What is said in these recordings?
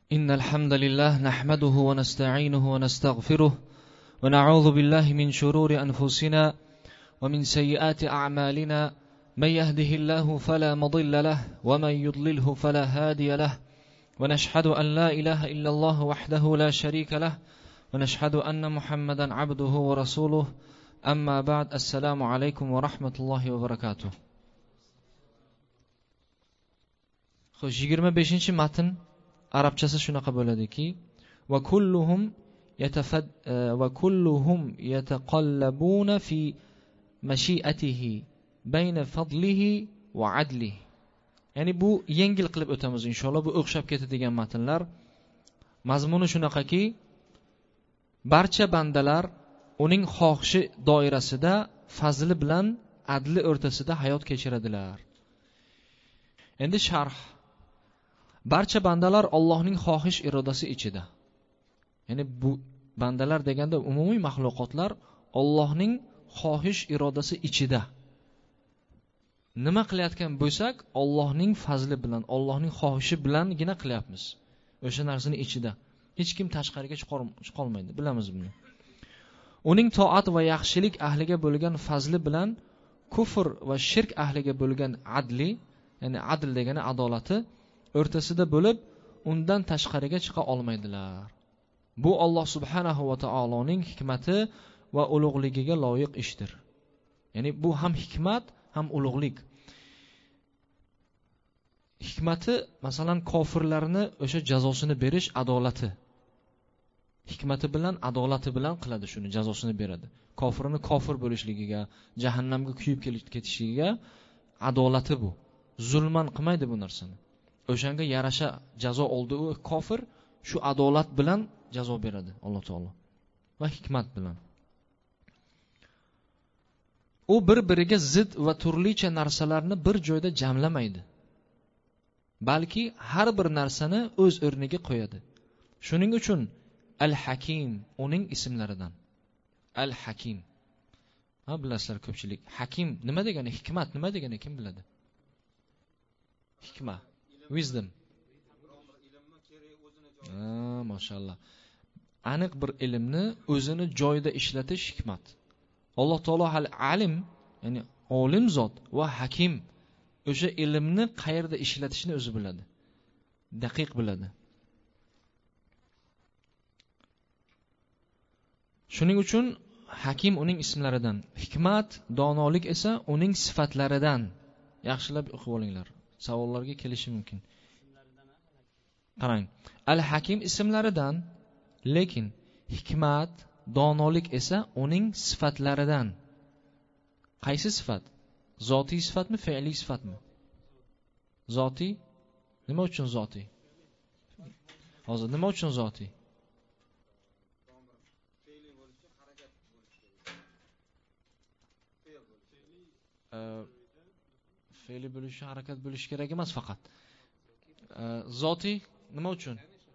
إن الحمد لله نحمده ونستعينه ونستغفره ونعوذ بالله من شرور أنفسنا ومن سيئات أعمالنا من يهده الله فلا مضل له ومن يضلله فلا هادي له ونشهد أن لا إله إلا الله وحده لا شريك له ونشهد أن محمدا عبده ورسوله أما بعد السلام عليكم ورحمة الله وبركاته. خوش 25 matn arabchasi shunaqa bo'ladiki va kulluhum yataqallabuna fi mashiatihi bayna fadlihi va adlihi. Ya'ni bu yengil qilib o'tamiz inshaalloh, bu o'xshab ketadigan matnlar. Mazmuni shunaqaki, barcha bandalar uning xohishi doirasida fazli bilan adli o'rtasida hayot kechiradilar. Endi sharh. Barcha bandalar Allohning xohish irodasi ichida. Ya'ni bu bandalar deganda umumiy maxluqotlar Allohning xohish irodasi ichida. Nima qilayotgan bo'lsak, Allohning fazli bilan, Allohning xohishi bilangina qilyapmiz. O'sha narsani ichida. Hech kim tashqariga chiqolmaydi, bilamiz buni. Uning toat va yaxshilik ahliga bo'lgan fazli bilan kufr va shirk ahliga bo'lgan adli, ya'ni adl degani adolati o'rtasida bo'lib, undan tashqariga chiqa olmaydilar. Bu Alloh subhanahu va taoloning hikmati va ulug'ligiga loyiq ishdir. Ya'ni bu ham hikmat, ham ulug'lik. Hikmati, masalan, kofirlarni o'sha jazosini berish adolati. Hikmati bilan, adolati bilan qiladi shuni, jazosini beradi. Kofirni kofir bo'lishligiga, jahannamga kuyib ketishligiga adolati bu. Zulman qilmaydi bu narsani. O'shanga yarasha jazo oldi u kofir, shu adolat bilan jazo beradi Alloh taolo va hikmat bilan. U bir-biriga zid va turlicha narsalarni bir joyda jamlamaydi, balki har bir narsani o'z o'rniga qo'yadi. Shuning uchun Al-Hakim uning ismlaridan. Al-Hakim. Ha, bilasizlar ko'pchilik. Hakim nima degani? Hikmat nima degani kim biladi? Hikma, wisdom. Mashallah. Aniq bir ilmni o'zini joyida ishlatish hikmat. Alloh taolo alim, ya'ni olim zot va hakim, o'sha ilmni qayerda ishlatishni o'zi biladi. Daqiq biladi. Shuning uchun hakim uning ismlaridan, hikmat, donolik esa uning sifatlaridan. Yaxshilab o'qib olinglar. Savollarga kelishi mumkin. Qarang. Al-Hakim ismlaridan, lekin hikmat, donolik esa uning sifatlaridan. Qaysi sifat? Zotiy sifatmi, fe'liy sifatmi? Zotiy? Nima uchun zotiy? Hozir nima uchun zotiy? Fe'li bo'lishi, harakat bo'lishi kerak emas faqat. Zotiy nima uchun?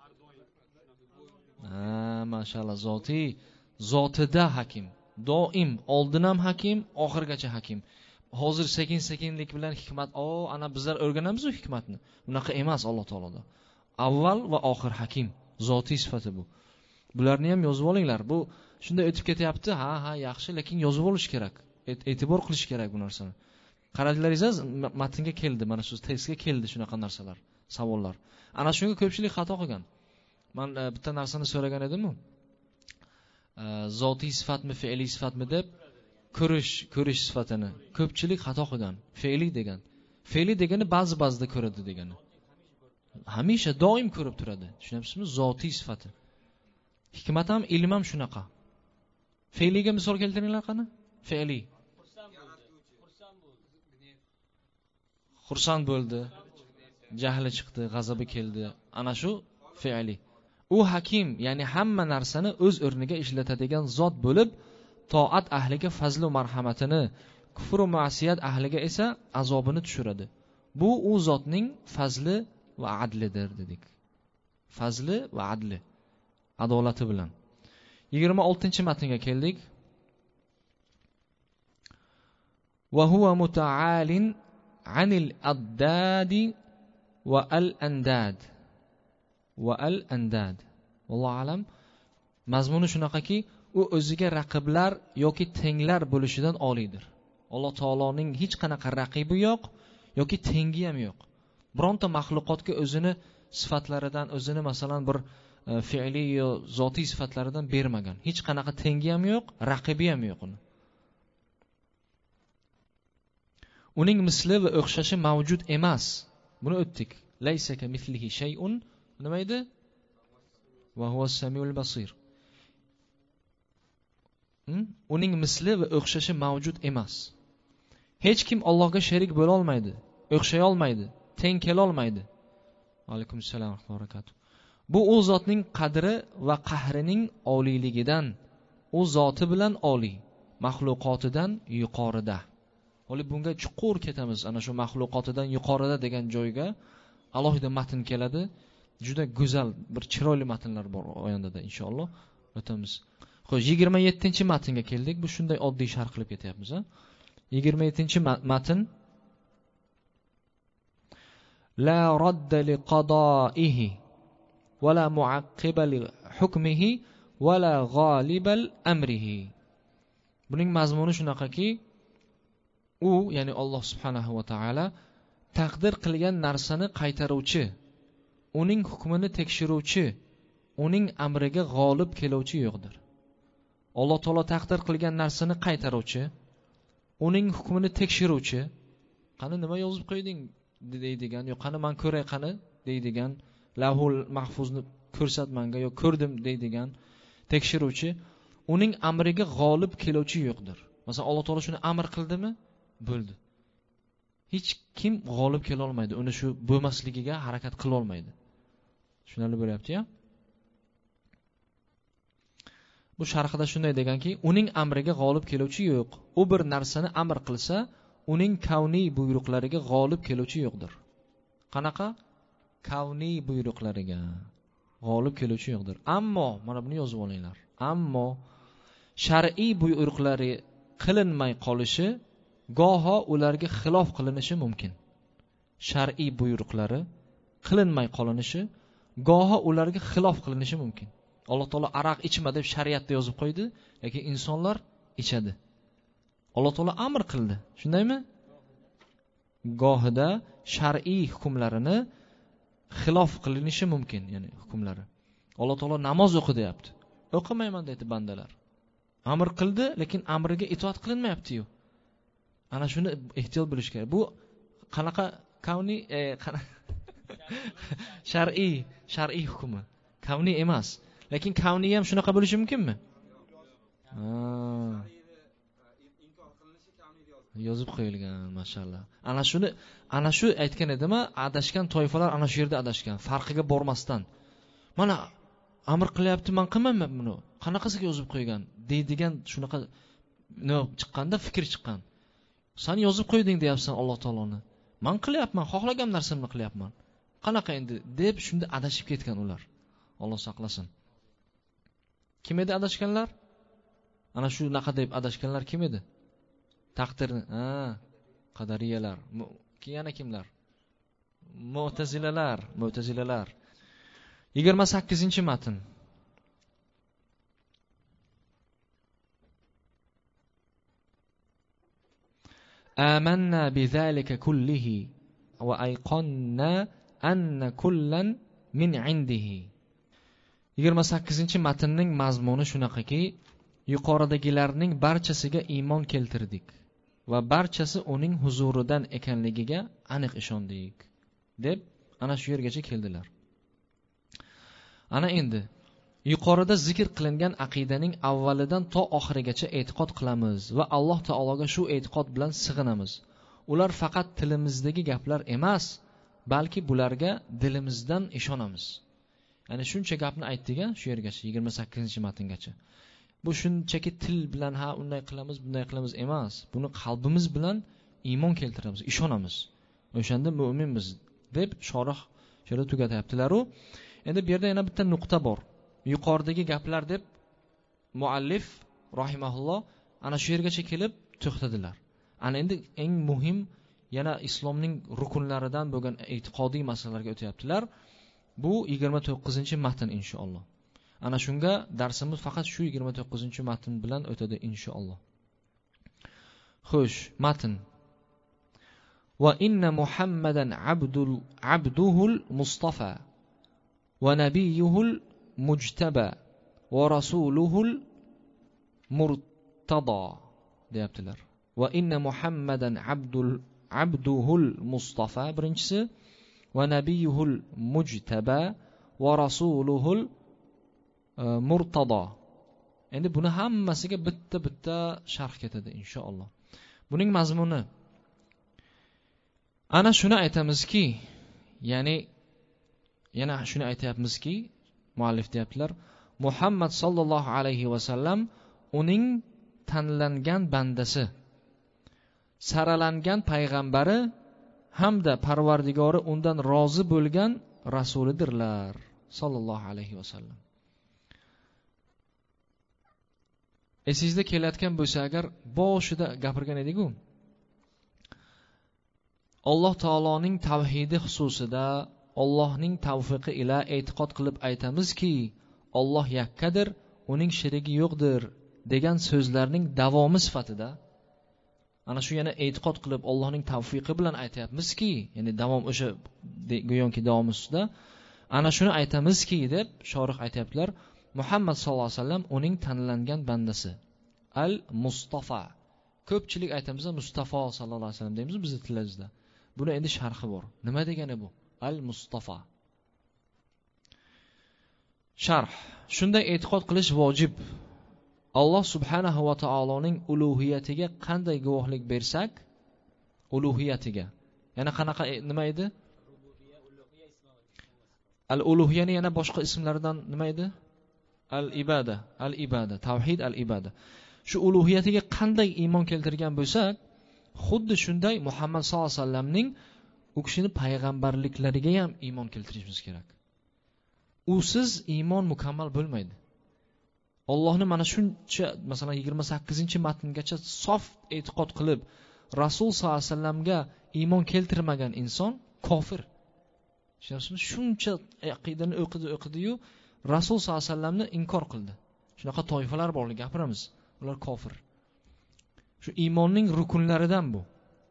Mashallah, zotiy, zotida hakim. Doim oldin ham hakim, oxirgacha hakim. Hozir sekin-sekinlik bilan hikmat, ana bizlar o'rganamiz-ku hikmatni. Bunaqa emas Alloh taoloda. Avval va oxir hakim, zotiy sifati bu. Bularni ham yozib olinglar. Bu shunday o'tib ketyapti. Ha, yaxshi, lekin yozib olish kerak. E'tibor qilish kerak bu narsani. Qaradilaringiz, matnga keldi, mana shu testga keldi shunaqa narsalar, savollar. Ana shunga ko'pchilik xato qilgan. Men bitta narsani so'ragan edim-ku. Zotiy sifatmi, fe'liy sifatmi deb ko'rish sifatini ko'pchilik xato qilgan. Fe'liy degan. Fe'liy degani ba'zi-ba'zida ko'radi degani. Hamisha doim ko'rib turadi. Tushunamsizmi? Zotiy sifati. Hikmat ham, ilm ham shunaqa. Fe'liyga misol keltiringlar qani? Fe'liy. Xursand bo'ldi, jahli chiqdi, g'azabi keldi. Ana shu fe'li. U hakim, ya'ni hamma narsani o'z o'rniga ishlatadigan zot bo'lib, toat ahliga fazl va marhamatini, kufr va ma'siyat ahliga esa azobini tushiradi. Bu u zotning fazli va adlidir dedik. Fazli va adli, adolati bilan. 26-matnga keldik. Va huwa muta'alin anil addadi va al andad. va al andad. Allohu alam. Mazmuni shunaqaki, u o'ziga raqiblar yoki tenglar bo'lishidan olidir. Alloh taoloning hech qanaqa raqibi yo'q yoki tengi ham yo'q. Bironta maxluqotga o'zini sifatlaridan, o'zini masalan bir fe'li yo zotiy sifatlaridan bermagan. Hech qanaqa tengi ham yo'q, raqibi ham yo'q uni. Uning misli va o'xshashi mavjud emas. Buni o'tdik. Laysa ka mislihi shay'un. Nima edi? Va huwas samiul basir. Uning misli va o'xshashi mavjud emas. Hech kim Allohga sherik bo'la olmaydi, o'xshay olmaydi, teng kela olmaydi. Alaykum assalom va barakatuh. Bu u zotning qadri va qahrining oliyligidan, u zoti bilan oliy, maxluqotidan yuqorida. Hali bunga chuqur ketamiz. Ana shu maxluqotidan yuqorida degan joyga alohida matn keladi. Juda go'zal, bir chiroyli matnlar bor oyandada inshaalloh o'tamiz. Xo'sh, 27-matnga keldik. Bu shunday oddiy sharh qilib ketyapmiz, ha? 27-matn. La radda li qada'ihi va la mu'aqqiba li hukmihi va la g'alibal amrihi. Buning mazmuni shunaqaki, u, ya'ni Alloh subhanahu va taolo taqdir qilgan narsani qaytaruvchi, uning hukmini tekshiruvchi, uning amriga g'olib keluvchi yo'qdir. Alloh taolo taqdir qilgan narsani qaytaruvchi, uning hukmini tekshiruvchi, qani nima yozib qo'yding deydigan, yo qani men ko'ray qani deydigan, lavhul mahfuzni ko'rsat menga, yo ko'rdim deydigan tekshiruvchi, uning amriga g'olib keluvchi yo'qdir. Masalan, Alloh taolo shuni amr qildimi? Bo'ldi. Hech kim g'olib kela olmaydi. Uni shu bo'lmasligiga harakat qila olmaydi. Tushunarli bo'lyapti-ya? Bu sharhida shunday deganki, uning amriga g'olib keluvchi yo'q. U bir narsani amr qilsa, uning kavniy buyruqlariga g'olib keluvchi yo'qdir. Qanaqa? Kavniy buyruqlariga g'olib keluvchi yo'qdir. Ammo, mana buni yozib olinglar. Ammo shar'iy buyruqlari qilinmay qolishi, goho ularga xilof qilinishi mumkin. Shar'iy buyruqlari qilinmay qolinishi, goho ularga xilof qilinishi mumkin. Alloh taolo aroq ichma deb shariatda yozib qo'ydi, lekin insonlar ichadi. Alloh taolo amr qildi, shundaymi? Gohida shar'iy hukmlarini xilof qilinishi mumkin, ya'ni hukmlari. Alloh taolo namoz o'qi deyapti. O'qimayman deydi bandalar. Amr qildi, lekin amriga itoat qilinmayapti-yu. Ana shuni ehtiyot bo'lish kerak. Bu qanaqa kavniy, shar'iy hukmi. Kavniy emas. Lekin kavniy ham shunaqa bo'lishi mumkinmi? Yozib qo'yilgan, mashallah. Ana shu aytgan edim-a, adashgan toifalar ana shu yerda adashgan, farqiga bormasdan. Mana amr qilyapti, men qilmayman buni. Qanaqasiga yozib qo'ygan deydigan shunaqa chiqqanda fikr chiqqan. Sen yozib qo'yding deyapsan Alloh taoloni. Men qilyapman, xohlagan narsamni qilyapman. Qanaqa endi deb shunda adashib ketgan ular. Alloh saqlasin. Kim edi adashganlar? Ana shu naqa deb adashganlar kim edi? Taqdirni, qadariyalar. Yana kimlar? Mu'tazilalar. 28-matn. Amanna bizalika kullihi va ayqanna anna kullan min indihi. 28-matnning mazmuni shunaqaki, yuqoridagilarning barchasiga iymon keltirdik va barchasi uning huzuridan ekanligiga aniq ishondik deb ana shu yergacha keldilar. Ana endi yuqorida zikr qilingan aqidaning avvalidan to oxirigacha e'tiqod qilamiz va Alloh taologa shu e'tiqod bilan sig'inamiz. Ular faqat tilimizdagi gaplar emas, balki bularga dilimizdan ishonamiz. Ya'ni shuncha gapni aytdik-a, shu yergacha 28-matngacha. Bu shunchaki til bilan unday qilamiz, bunday qilamiz emas. Buni qalbimiz bilan iymon keltiramiz, ishonamiz. O'shanda mu'minmiz deb shorih shunda tugatyaptilar-u. Endi bu yerda yana bitta nuqta bor. Yuqoridagi gaplar deb muallif rahimahulloh ana shu yergacha kelib to'xtadilar. Ana endi eng muhim yana islomning rukunlaridan bo'lgan e'tiqodiy masalalarga o'tyaptilar. Bu 29-matn inshaalloh. Ana shunga darsimiz faqat shu 29-matn bilan o'tadi inshaalloh. Xo'sh, matn. Va inna Muhammadan abduhul mustafa va nabiyuhul mujtaba va rasuluhul murtada deyaptilar. Va inna Muhammadan abduhul mustafa birinchisi va nabiyuhul mujtaba va rasuluhul murtada. Endi buni hammasiga bitta sharh ketadi inshaalloh. Buning mazmuni ana shuni aytamizki, ya'ni yana shuni aytayapmizki, muallif deyaptilar, Muhammad sallallohu alayhi va sallam uning tanlangan bandasi, saralangan payg'ambari hamda Parvardigori undan rozi bo'lgan rasulidirlar sallallohu alayhi va sallam. Esingizda kelayotgan bo'lsa agar boshida gapirgan edik-ku, Alloh taoloning tavhidi xususida Allohning tavfiqi ila e'tiqod qilib aytamizki, Alloh yakkadir, uning sherigi yo'qdir degan so'zlarning davomi sifatida ana shu yana e'tiqod qilib Allohning tavfiqi bilan aytayapmizki, ya'ni davom o'sha go'yoki davom ustida ana shuni aytamizki deb shorih aytayaptilar. Muhammad sallallohu alayhi vasallam uning tanlangan bandasi, al-Mustafa. Ko'pchilik aytamiz Mustafa sallallohu alayhi vasallam deymiz bizning tilimizda. Buni endi sharhi bor. Nima degani bu? Al-Mustafa. Sharh. Shunday e'tiqod qilish vojib. Alloh subhanahu va taoloning ulug'iyatiga qanday guvohlik bersak, ulug'iyatiga. Yana qanaqa nima edi? Al-ulug'iyani yana boshqa ismlaridan nima edi? Al-ibada, al-ibada, tavhid al-ibada. Shu ulug'iyatiga qanday iymon keltirgan bo'lsak, xuddi shunday Muhammad sallallohu alayhi vasallamning u kishini payg'ambarliklariga ham iymon keltirishimiz kerak. Usiz iymon mukammal bo'lmaydi. Allohni mana shuncha, masalan 28-matngacha sof e'tiqod qilib, Rasul sallallohu alayhi vasallamga iymon keltirmagan inson kofir. Shuncha aqidani o'qidi-yu, Rasul sallallohu alayhi vasallamni inkor qildi. Shunaqa toifalar borligini gapiramiz. Ular kofir. Shu iymonning rukunlaridan bu.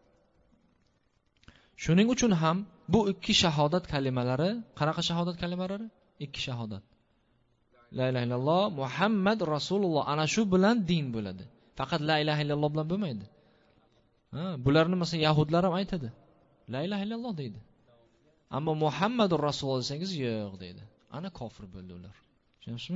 Shuning uchun ham bu ikki shahodat kalimalari, qanaqa shahodat kalimalari? Ikki shahodat. La ilaha illalloh Muhammad Rasululloh, ana shu bilan din bo'ladi. Faqat la ilaha illalloh bilan bo'lmaydi. Bularni masalan yahudlar ham aytadi. La ilaha illalloh deydi. Ammo Muhammadur Rasululloh desangiz yo'q deydi. Ana kofir bo'ldi ular. Tushunasizmi?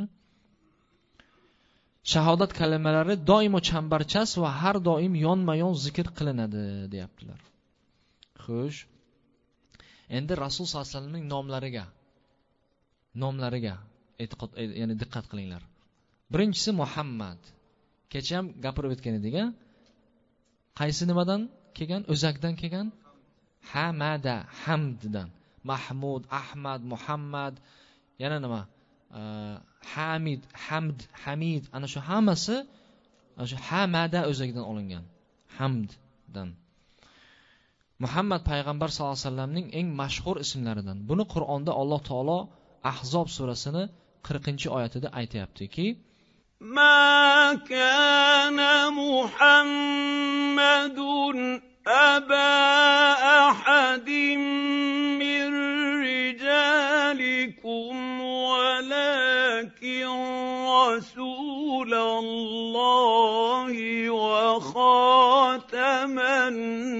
Shahodat kalimalari doimo chambarchas va har doim yonma-yon zikr qilinadi, deyaptilar. Xo'sh. Endi Rasul sollallohu alayhi vasallamning nomlariga e'tiqod, ya'ni diqqat qilinglar. Birinchisi Muhammad. Kecha ham gapirib o'tgan edik-a? Qaysi nimadan kelgan? O'zakdan kelgan? Hamada, hamddan. Mahmud, Ahmad, Muhammad, yana nima? Hamid, Hamd, Hamid, ana shu hammasi ana shu hamada o'zagidan olingan. Hamddan. Muhammad payg'ambar sollallohu alayhi vasallamning eng mashhur ismlaridan. Buni Qur'onda Alloh taolo Ahzob surasini 40-oyatida aytayaptiki: Ma kana Muhammadun aba ahadin min rijalikum walakin Rasulallahi wa khataman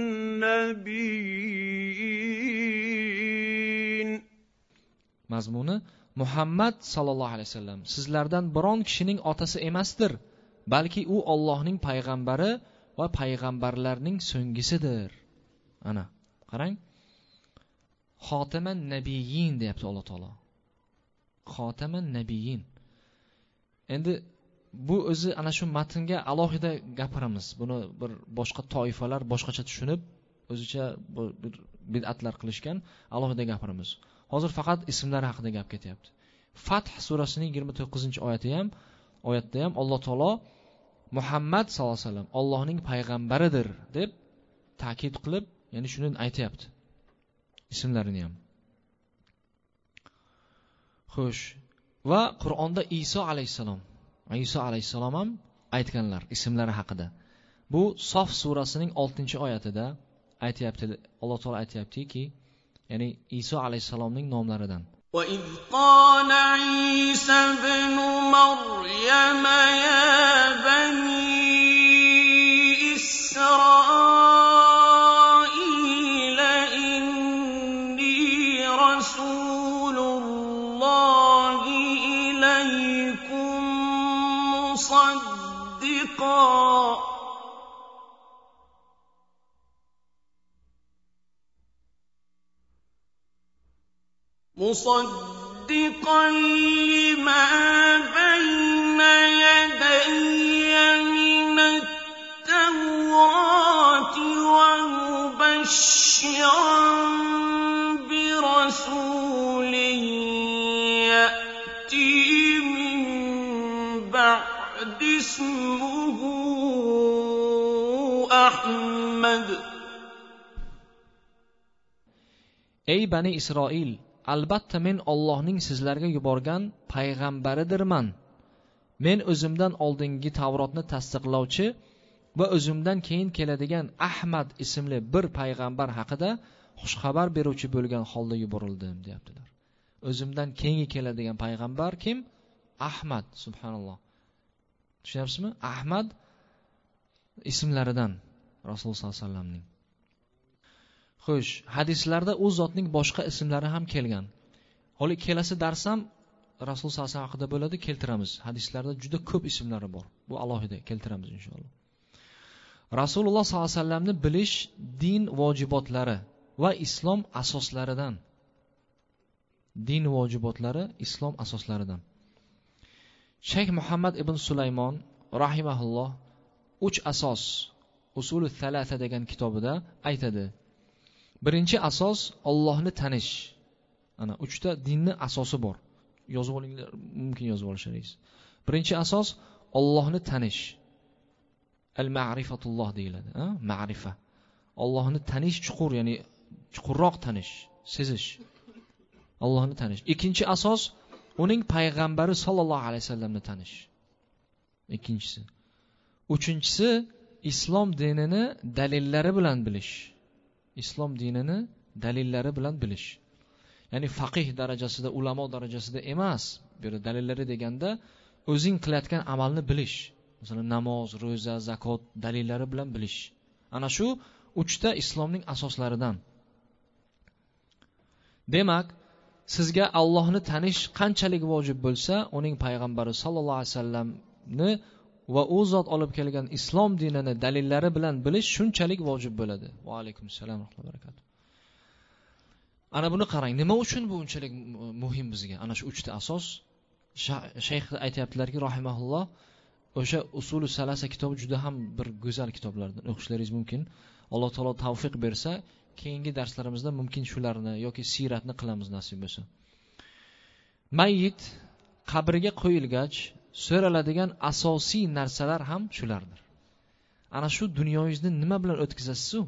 nabiyyin. Mazmuni Muhammad sallallohu alayhi vasallam sizlardan biron kishining otasi emasdir, balki u Allohning payg'ambari va payg'ambarlarning so'nggisidir. Ana, qarang. Xotaman nabiyyin deyapti Alloh taolo. Xotaman nabiyyin. Endi bu o'zi ana shu matnga alohida gapiramiz. Buni bir boshqa toifalar boshqacha tushunib, o'zicha bir bid'atlar qilishgan, alohida gapiramiz. Hozir faqat ismlari haqida gap ketyapti. Fath surasining 29-oyatda ham Alloh taolo Muhammad sallallohu alayhi vasallam Allohning payg'ambaridir deb ta'kid qilib, ya'ni shuni aytayapti. Ismlarini ham. Xo'sh, va Qur'onda Iso alayhissalom ham aytganlar ismlari haqida. Bu Sof surasining 6-oyatida aytayapti. Alloh taolo aytayaptiki, ya'ni Iso alayhissalomning nomlaridan. وَإِذْ قَالَ عِيسَى ابْنُ مَرْيَمَ يَا بَنِي إِسْرَائِيلَ إِنِّي رَسُولُ اللَّهِ إِلَيْكُمْ مُصَدِّقًا لِمَا بَيْنَ يَدَيَّ مِنَ التَّوْرَاةِ وَمُبَشِّرًا بِرَسُولٍ يَأْتِي مِن بَعْدِ اسْمُهُ أَحْمَدُ. Ey Bani Isroil, albatta men Allohning sizlarga yuborgan payg'ambaridirman. Men o'zimdan oldingi Tavrotni tasdiqlovchi va o'zimdan keyin keladigan Ahmad ismli bir payg'ambar haqida xushxabar beruvchi bo'lgan holda yuborildim, deyaptilar. O'zimdan keyingi keladigan payg'ambar kim? Ahmad, subhanalloh. Tushunyapsizmi? Ahmad ismlaridan Rasululloh sollallohu alayhi vasallamning. Xo'sh, hadislarda u zotning boshqa ismlari ham kelgan. Hali kelasi dars ham Rasul sollallohu alayhi vasallam haqida bo'ladi, keltiramiz. Hadislarda juda ko'p ismlari bor. Bu alohida keltiramiz inshaalloh. Rasululloh sollallohu alayhi vasallamni bilish din vojibotlari va islom asoslaridan. Din vojibotlari islom asoslaridan. Shayx Muhammad ibn Sulaymon rahimahulloh 3 asos Usulul Thalatha degan kitobida aytadi. Birinchi asos Allohni tanish. Ana 3 ta dinni asosi bor. Yozib olinglar, mumkin yozib olishingiz. Birinchi asos Allohni tanish. Al-ma'rifatulloh deyiladi, ma'rifa. Allohni tanish chuqur, ya'ni chuqurroq tanish, sezish. Allohni tanish. Ikkinchi asos uning payg'ambari sollallohu alayhi vasallamni tanish. Ikkinchisi. Uchinchisi islom dinini dalillari bilan bilish. Islom dinini dalillari bilan bilish. Ya'ni faqih darajasida, ulamo darajasida emas. Bu yerda dalillari deganda o'zing qilayotgan amalni bilish. Masalan, namoz, ro'za, zakot dalillari bilan bilish. Ana shu 3 ta islomning asoslaridan. Demak, sizga Allohni tanish qanchalik vojib bo'lsa, uning payg'ambari sollallohu alayhi vasallamni va u zot olib kelgan islom dinini dalillari bilan bilish shunchalik vojib bo'ladi. Va alaykum assalom va barakatuh. Ana buni qarang, nima uchun bu unchalik muhim bizga? Ana shu 3 ta asos. Shayx aytayaptilarki, rahimahulloh, o'sha Usulul Salasa kitobi juda ham bir go'zal kitoblardan o'qishlaringiz mumkin. Alloh taolo tavfiq bersa, keyingi darslarimizda mumkin shularni yoki siratni qilamiz nasib bo'lsa. Mayyit qabrga qo'yilgach so'raladigan asosiy narsalar ham shulardir. Ana shu dunyoyingizni nima bilan o'tkazasiz-ku?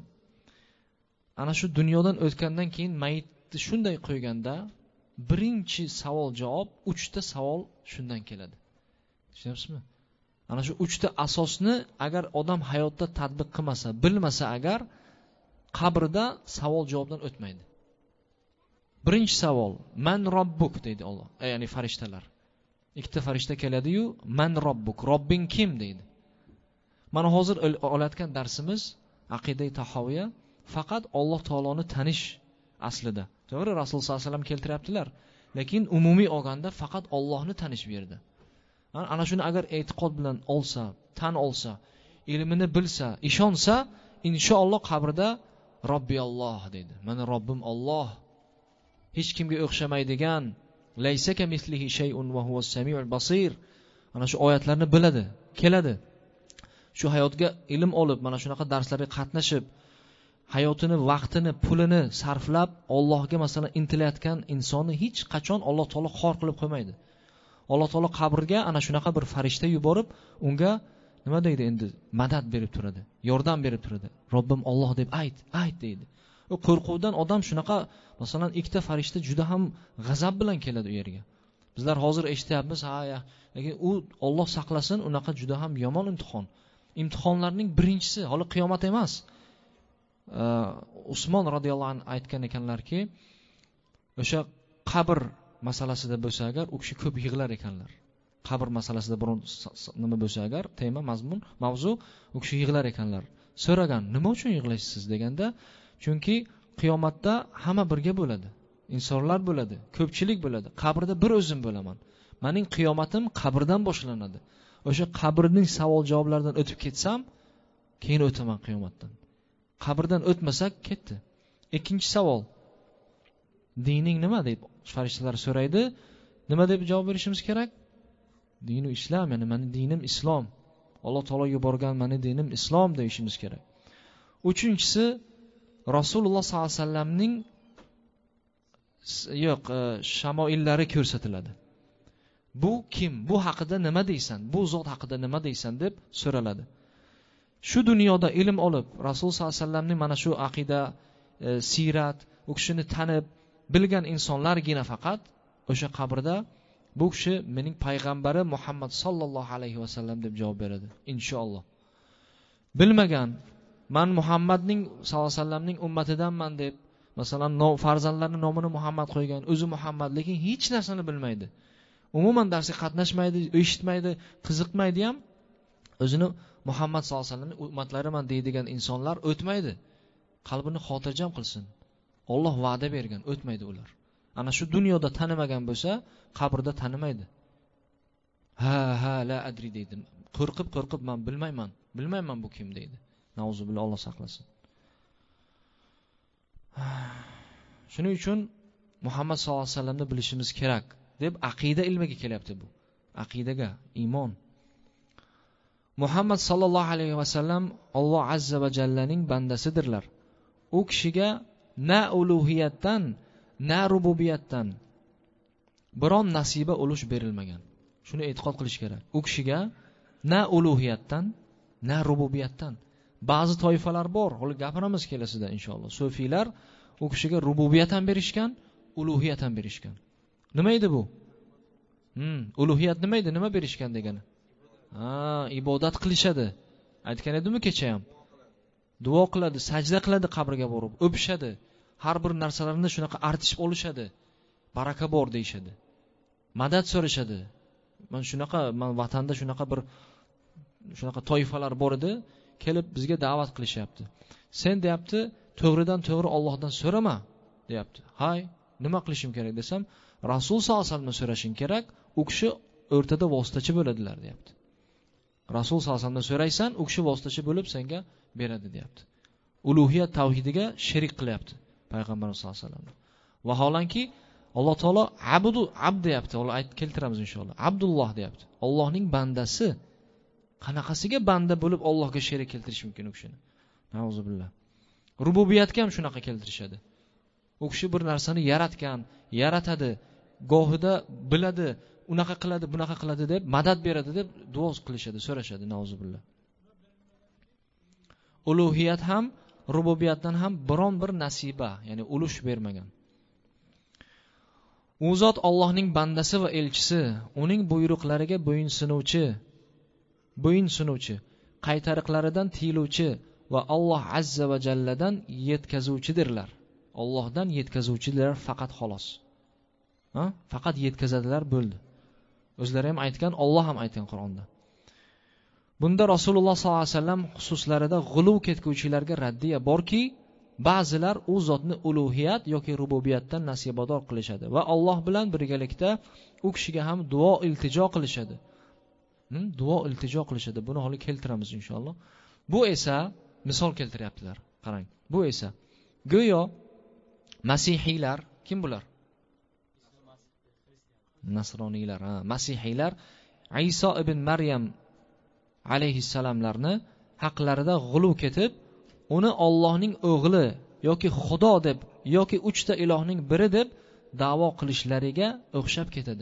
Ana shu dunyodan o'tgandan keyin mayyitni shunday qo'yganda birinchi savol javob 3 ta savol shundan keladi. Tushunyapsizmi? Ana shu 3 ta asosni agar odam hayotda tatbiq qilmasa, bilmasa agar qabrda savol javobdan o'tmaydi. Birinchi savol, man robbuk deydi Alloh, ya'ni farishtalar. Ikkita farishta keladi-yu, man robbuk, Robbing kim deydi. Mana hozir olayotgan darsimiz aqida-i tahoviya faqat Alloh taoloni tanish aslida. To'g'ri, Rasul sollallohu alayhi vasallam keltiryaptilar, lekin umumiy olganda faqat Allohni tanish bu yerda. Ana shuni agar e'tiqod bilan olsa, tan olsa, ilmini bilsa, ishonsa, inshaalloh qabrda Robbi Alloh deydi. Mana Robbim Alloh. Hech kimga o'xshamaydigan, laysaka mislihi shay'un va huwas samiul basir. Ana shu oyatlarni biladi, keladi. Shu hayotga ilm olib, mana shunaqa darslarga qatnashib, hayotini, vaqtini, pulini sarflab Allohga masalan intilayotgan insonni hech qachon Alloh taolo xor qilib qo'ymaydi. Alloh taolo qabrga ana shunaqa bir farishta yuborib, unga nima deydi endi? Madad berib turadi, yordam berib turadi. Robbim Alloh deb ayt deydi. U qo'rquvdan odam shunaqa, masalan, ikkita farishta juda ham g'azab bilan keladi u yerga. Bizlar hozir eshityapmiz, lekin u Alloh saqlasin, unaqa juda ham yomon imtihon. Imtihonlarning birinchisi hali qiyomat emas. Usmon radhiyallohu anhu aytgan ekanlarki, o'sha qabr masalasida bo'lsa agar, u kishi ko'p yig'lar ekanlar. Qabr masalasida biron nima bo'lsa agar, tema, mazmun, mavzu, u kishi yig'lar ekanlar. So'ragan, nima uchun yig'laysiz deganda, chunki qiyomatda hamma birga bo'ladi. insonlar bo'ladi, ko'pchilik bo'ladi. Qabrda bir o'zim bo'laman. Mening qiyomatim qabrdan boshlanadi. O'sha qabrning savol javoblaridan o'tib ketsam, keyin o'taman qiyomatdan. Qabrdan o'tmasak ketdi. Ikkinchi savol. Dining nima deb farishtalar so'raydi? Nima deb javob berishimiz kerak? Dini islom, ya'ni mening dinim islom. Alloh taolo yuborgan mening dinim islom deyishimiz kerak. Uchinchisi, Rasululloh sollallohu alayhi vasallamning shamoillari ko'rsatiladi. Bu kim? Bu haqida nima deysan? Bu zot haqida nima deysan deb so'raladi. Shu dunyoda ilm olib, Rasul sollallohu alayhi vasallamning mana shu aqida, sirat, u kishini tanib, bilgan insonlargina faqat o'sha qabrda bu kishi mening payg'ambari Muhammad sallallohu alayhi vasallam deb javob beradi, inshaalloh. Bilmagan, men Muhammadning sallallohu alayhi vasallamning ummatidanman deb, masalan, farzandlarining nomini Muhammad qo'ygan, o'zi Muhammad, lekin hech narsani bilmaydi. Umuman darsga qatnashmaydi, eshitmaydi, qiziqmaydi ham. O'zini Muhammad sallallohu alayhi vasallamning ummatlariman deydigan insonlar o'tmaydi. Qalbini xotirjam qilsin. Alloh va'da bergan, o'tmaydi ular. Ana shu dunyoda tanimagan bo'lsa, qabrda tanimaydi. Ha, la adri deydi. Qo'rqib men bilmayman bu kim deydi. Nauzubillah, Alloh saqlasin. Shuning uchun Muhammad sallallohu alayhi vasallamni bilishimiz kerak deb aqida ilmiga kelyapti bu. Aqidaga, iymon. Muhammad sallallohu alayhi vasallam Alloh azza va jallaning bandasidirlar. U kishiga na uluhiyatdan, na rububiyatdan biron nasiba ulush berilmagan. Shuni e'tiqod qilish kerak. U kishiga na uluhiyatdan, na rububiyatdan. Ba'zi toifalar bor, hali gapiramiz kelasida inshaalloh. Sufiylar u kishiga rububiyat ham berishgan, uluhiyat ham berishgan. Nima edi bu? Uluhiyat nima edi? Nima berishgan degani? Ibodat qilishadi. Aytgan edimmi kecha ham? Duo qiladi, sajda qiladi qabrga borib, o'pishadi. Har bir narsalarni shunaqa artishib olishadi. Baraka bor deyshadi. Madad so'rashadi. Men vatanda shunaqa toifalar bor edi, kelib bizga da'vat qilishyapti. Sen deyapti, to'g'ridan to'g'ri Allohdan so'rama, deyapti. Hay, nima qilishim kerak desam, Rasul sollallohu alayhi vasallamdan so'rashing kerak, u kishi o'rtada vositachi bo'ladilar, deyapti. Rasul sollallohu alayhi vasallamdan so'raysan, u kishi vositachi bo'lib senga beradi, deyapti. Uluhiyat tavhidiga sherik qilyapti payg'ambarimiz sollallohu alayhi vasallam. Vaholanki Alloh taolo abd deyapti. Alloh keltiramiz inshaalloh. Abdulloh deyapti. Allohning bandasi. Qanaqasiga banda bo'lib Allohga sherik keltirish mumkin u kishini? Nauzubillah. Rububiyatga ham shunaqa keltirishadi. U kishi bir narsani yaratgan, yaratadi, gohida biladi, unaqa qiladi, bunaqa qiladi deb madad beradi deb duo qilishadi, so'rashadi, nauzubillah. Uluhiyat ham, rububiyatdan ham biron bir nasiba, ya'ni ulush bermagan. U zot Allohning bandasi va elchisi, uning buyruqlariga bo'yin sunuvchi, qaytariqlaridan tiyiluvchi va Alloh azza va jalladan yetkazuvchidirlar. Allohdan yetkazuvchilar faqat xolos. Faqat yetkazadilar, bo'ldi. O'zlari ham aytgan, Alloh ham aytgan Qur'onda. Bunda Rasululloh sollallohu alayhi vasallam xususlarida g'uluv ketguvchilarga raddiya borki, ba'zilar u zotni ulug'iyat yoki rububiyatdan nasibador qilishadi va Alloh bilan birgalikda u kishiga ham duo iltijo qilishadi. Buni hali keltiramiz inshaalloh. Bu esa misol keltiryaptilar. Qarang. Bu esa go'yo masihiylar, kim bular? Nasroniylar, masihiylar Iso ibn Maryam alayhissalomlarni haqlarida g'uluv ketib, uni Allohning o'g'li yoki Xudo deb yoki uchta ilohning biri deb da'vo qilishlariga o'xshab ketadi.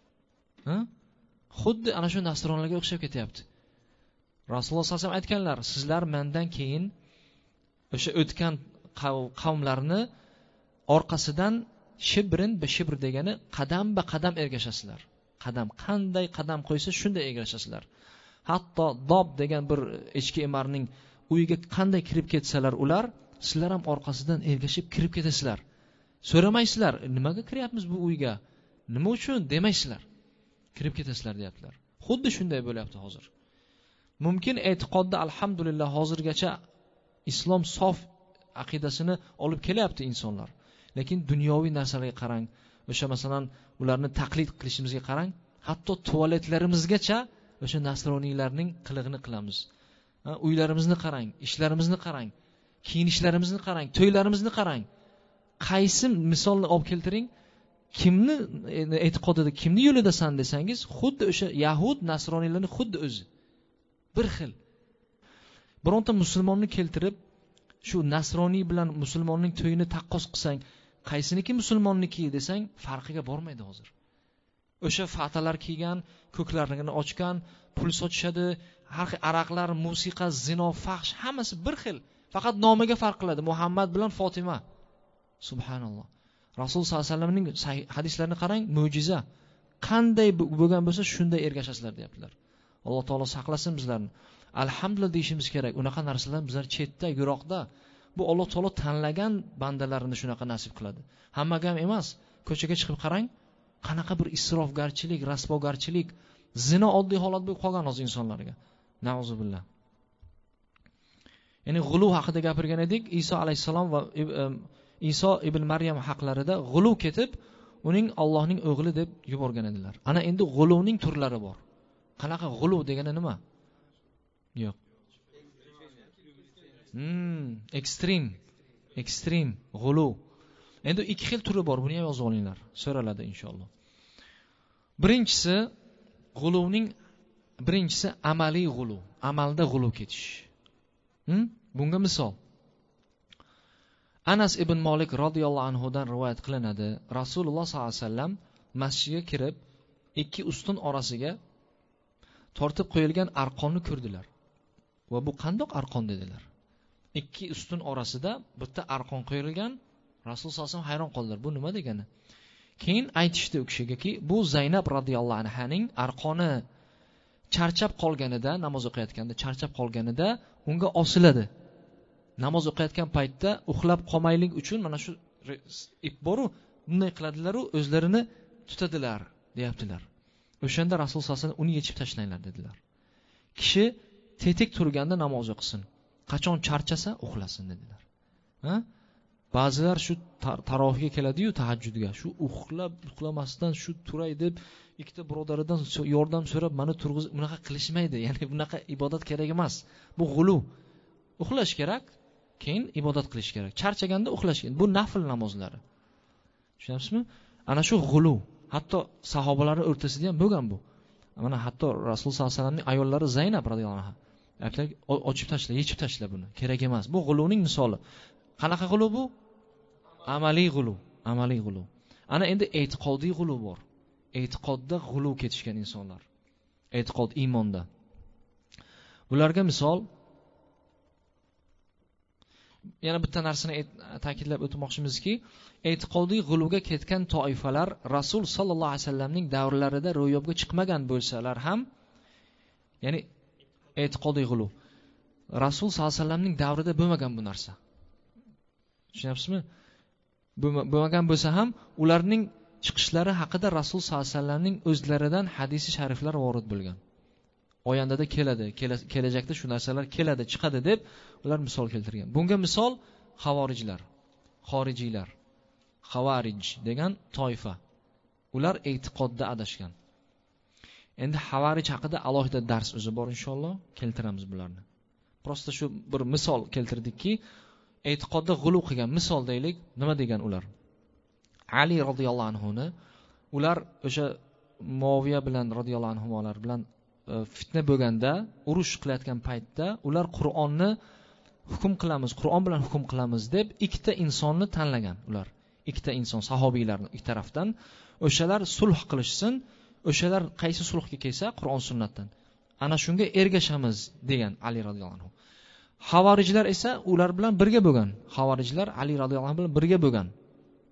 Xuddi ana shu nasronlarga o'xshab ketyapti. Rasululloh sollallohu alayhi vasallam aytganlar, sizlar mendan keyin o'sha o'tgan qavmlarni orqasidan shibrin bi shibr degani qadam ba qadam ergashasizlar. Qanday qadam qo'ysa shunday ergashasizlar. Hatto dob degan bir echki emarning uyiga qanday kirib ketsalar ular, sizlar ham orqasidan ergashib kirib ketasizlar. So'ramaysizlar, nimaga kiryapmiz bu uyga? Nima uchun demaysizlar. Kirib ketasizlar deyaptilar. Xuddi shunday bo'lyapti hozir. Mumkin e'tiqodda alhamdulillah hozirgacha islom sof aqidasini olib kelyapti insonlar. Lekin dunyoviy narsalarga qarang, o'sha masalan ularni taqlid qilishimizga qarang, hatto tualetlarimizgacha o'sha nasroniylarning qilig'ini qilamiz. Uylarimizni qarang, ishlarimizni qarang, kiyinishlarimizni qarang, to'ylarimizni qarang. Qaysi misolni olib keltiring, kimni e'tiqodida, kimni yo'lidasan desangiz, xuddi o'sha yahud nasroniylarning xuddi o'zi. Bir xil. Bironta musulmonni keltirib, shu nasroniy bilan musulmonning to'yini taqqos qilsang, qaysiniki musulmonniki desang, farqiga bormaydi hozir. O'sha fatalar kiygan, ko'klarini ochgan, pul sochishadi, har xil araqlar, musiqa, zino, fahsh hammasi bir xil. Faqat nomiga farq qiladi. Muhammad bilan Fatima. Subhanalloh. Rasul sollallohu alayhi vasallamning hadislarini qarang, mo'jiza. Qanday bo'lgan bo'lsa shunday ergashasizlar deyaptilar. Alloh taolo saqlasin bizlarni. Alhamdulillah deyishimiz kerak. Unaqa narsalar bizlar chetda, yiroqda. Bu Alloh taolo tanlagan bandalarini shunaqa nasib qiladi. Hammaga ham emas. Ko'chaga chiqib qarang, qanaqa bir isrofgarchilik, rasvogarchilik, zino oddiy holat bo'lib qolgan hozir insonlarga. Nauzubillah. Ya'ni g'ulu haqida gapirgan edik. Iso alayhisalom va Iso ibn Maryam haqlarida g'ulu ketib, uning Allohning o'g'li deb yuborgan edilar. Ana endi g'uluning turlari bor. Qanaqa g'ulu degani nima? Yo'q. Ekstrem g'ulu. Endi ikki xil turi bor. Buni ham yozib olinglar. So'raladi inshaalloh. Birinchisi amaliy g'ulu, amalda g'ulu ketish. Bunga misol Anas ibn Malik radhiyallohu anhu dan rivoyat qilinadi. Rasululloh sollallohu alayhi vasallam masjidga kirib, ikki ustun orasiga tortib qo'yilgan arqonni ko'rdilar. Va bu qandoq arqon dedilar. Ikki ustun orasida bitta arqon qo'yilgan. Rasul sollallohu alayhi vasallam hayron qoldilar. Bu nima degani? Keyin aytishdi u kishigaki, bu Zaynab radhiyallohu anhaning arqoni charchab qolganida, namoz o'qiyotganda charchab qolganida unga osiladi. Namoz o'qiyotgan paytda uxlab qolmaylik uchun mana shu ip boru, bunday qiladilar u o'zlarini tutadilar, deyaptilar. O'shanda Rasul sollallohu alayhi vasallam uni yechib tashlanglar dedilar. Kishi tetik turganda namoz o'qisin. Qachon charchasa uxlasin dedilar. Ba'zilar shu tarofiga keladi-yu, tahajjudga. Shu uxlamasdan shu turay deb ikkita birodaridan yordam so'rab meni turg'izib, bunaqa qilishmaydi. Ya'ni bunaqa ibodat kerak emas. Bu g'ulu. Uxlash kerak, keyin ibodat qilish kerak. Charchaganda uxlash kerak. Bu nafl namozlari. Tushunasizmi? Ana shu g'ulu. Hatto sahobalarning o'rtasida ham bo'lgan bu. Mana hatto Rasul sollallohu alayhi vasallamning ayollari Zaynab radhiyallohu anha aytdilar, ochib tashla, yechib tashla buni. Kerak emas. Bu g'uluning misoli. Qanaqa g'ulu bu? Amaliy g'ulu. Ana endi e'tiqodiy g'ulu bor. E'tiqodda g'ulu ketishgan insonlar. E'tiqod iymonda. Bularga misol yana bitta narsani ta'kidlab o'tmoqchimizki, e'tiqodiy g'uluga ketgan toifalar Rasul sallallohu alayhi vasallamning davrlarida ro'yobga chiqmagan bo'lsalar ham, ya'ni e'tiqodiy g'ulu Rasul sallallohu alayhi vasallamning davrida bo'lmagan bu narsa. Tushunyapsizmi? Bo'lmagan bo'lsa ham ularning chiqishlari haqida Rasul sallallohu alayhi vasallamning o'zlaridan hadisi shariflar vorid bo'lgan. Oyandada keladi, kelajakda shu narsalar keladi, chiqadi deb ular misol keltirgan. Bunga misol xavorijlar, xorijiylar. Xavarij degan toifa. Ular e'tiqodda adashgan. Endi xavarij haqida alohida dars o'zi bor inshaalloh, keltiramiz bularni. Prosta shu bir misol keltirdikki, e'tiqodda g'ulu qilgan misol deylik, nima degan ular? Ali radhiyallohu anhuni ular o'sha Muaviya bilan radhiyallohu anhular bilan fitna bo'lganda, urush qilayotgan paytda ular Qur'onni hukm qilamiz, Qur'on bilan hukm qilamiz deb ikkita insonni tanlagan ular. Ikkita inson, sahobiylarning ikki tarafdan o'shalar sulh qilishsin, o'shalar qaysi sulhga kelsa Qur'on sunnatdan ana shunga ergashamiz degan Ali radhiyallohu anhu. Xavorijlar esa ular bilan birga bo'lgan. Xavorijlar Ali radhiyallohu anhu bilan birga bo'lgan.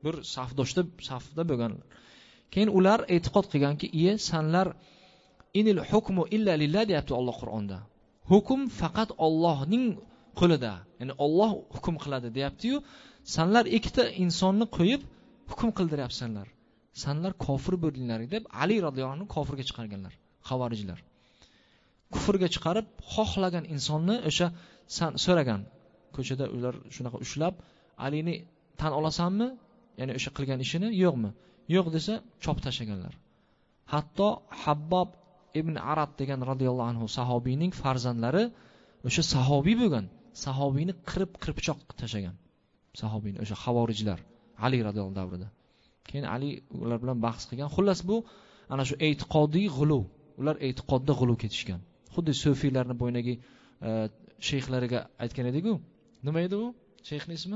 bir safda bo'lganlar. Keyin ular e'tiqod qilganki, sanlar inil hukmu illa lillah deyapti Alloh Qur'onda. Hukm faqat Allohning qo'lida. Ya'ni Alloh hukm qiladi deyapti-yu, sanlar ikkita insonni qo'yib hukm qildiryapsanlar. Sanlar kofir bo'ldinglar deb Ali radhiyallohu anhu kofirga chiqarganlar, xavorijlar. Kufrga chiqarib, xohlagan insonni o'sha so'ragan. Ko'chada ular shunaqa ushlab, Alini tan olasanmi? Ya'ni o'sha qilgan ishini yo'qmi? Yo'q desa, chopib tashlaganlar. Hatto Habbob ibn Arad degan radhiyallohu anhu sahobiyning farzandlari o'sha sahobiy bo'lgan, sahobiyni qirib-qirpichoq tashlagan. Sahobiyni o'sha xavorijlar Ali radhiyallohu davrida. Keyin Ali ular bilan bahs qilgan. Xullas bu ana shu e'tiqodiy g'uluv. Ular e'tiqodda g'uluv ketishgan. Xuddi sufiylarning bo'ynagi shayxlariga aytgan edik-ku. Nima edi u? Shayxning ismi?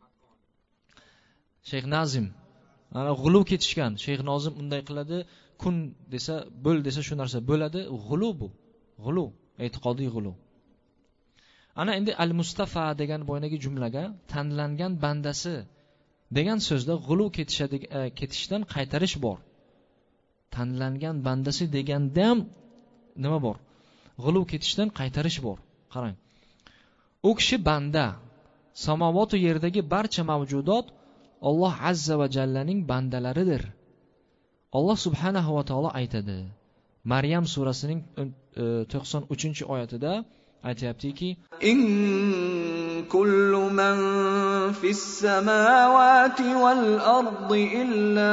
Shayx Nazim. Ana g'uluv ketishgan. Shayx Nazim unday qiladi, kun desa, bo'l desa shu narsa bo'ladi. G'uluv bu. G'uluv, e'tiqodiy g'uluv. Ana endi al-Mustafa degan bo'ynagi jumlaga tanlangan bandasi degan so'zda g'uluv ketishdan qaytarish bor. Tanlangan bandasi deganda ham nima bor? G'uluv ketishdan qaytarish bor. Qarang. U kishi banda. Samavot va yerdagi barcha mavjudot Alloh azza va jallaning bandalaridir. Alloh subhanahu va taolo aytadi. Maryam surasining 93-oyatida aytayaptiki, In kullu man fis samawati wal ardi illa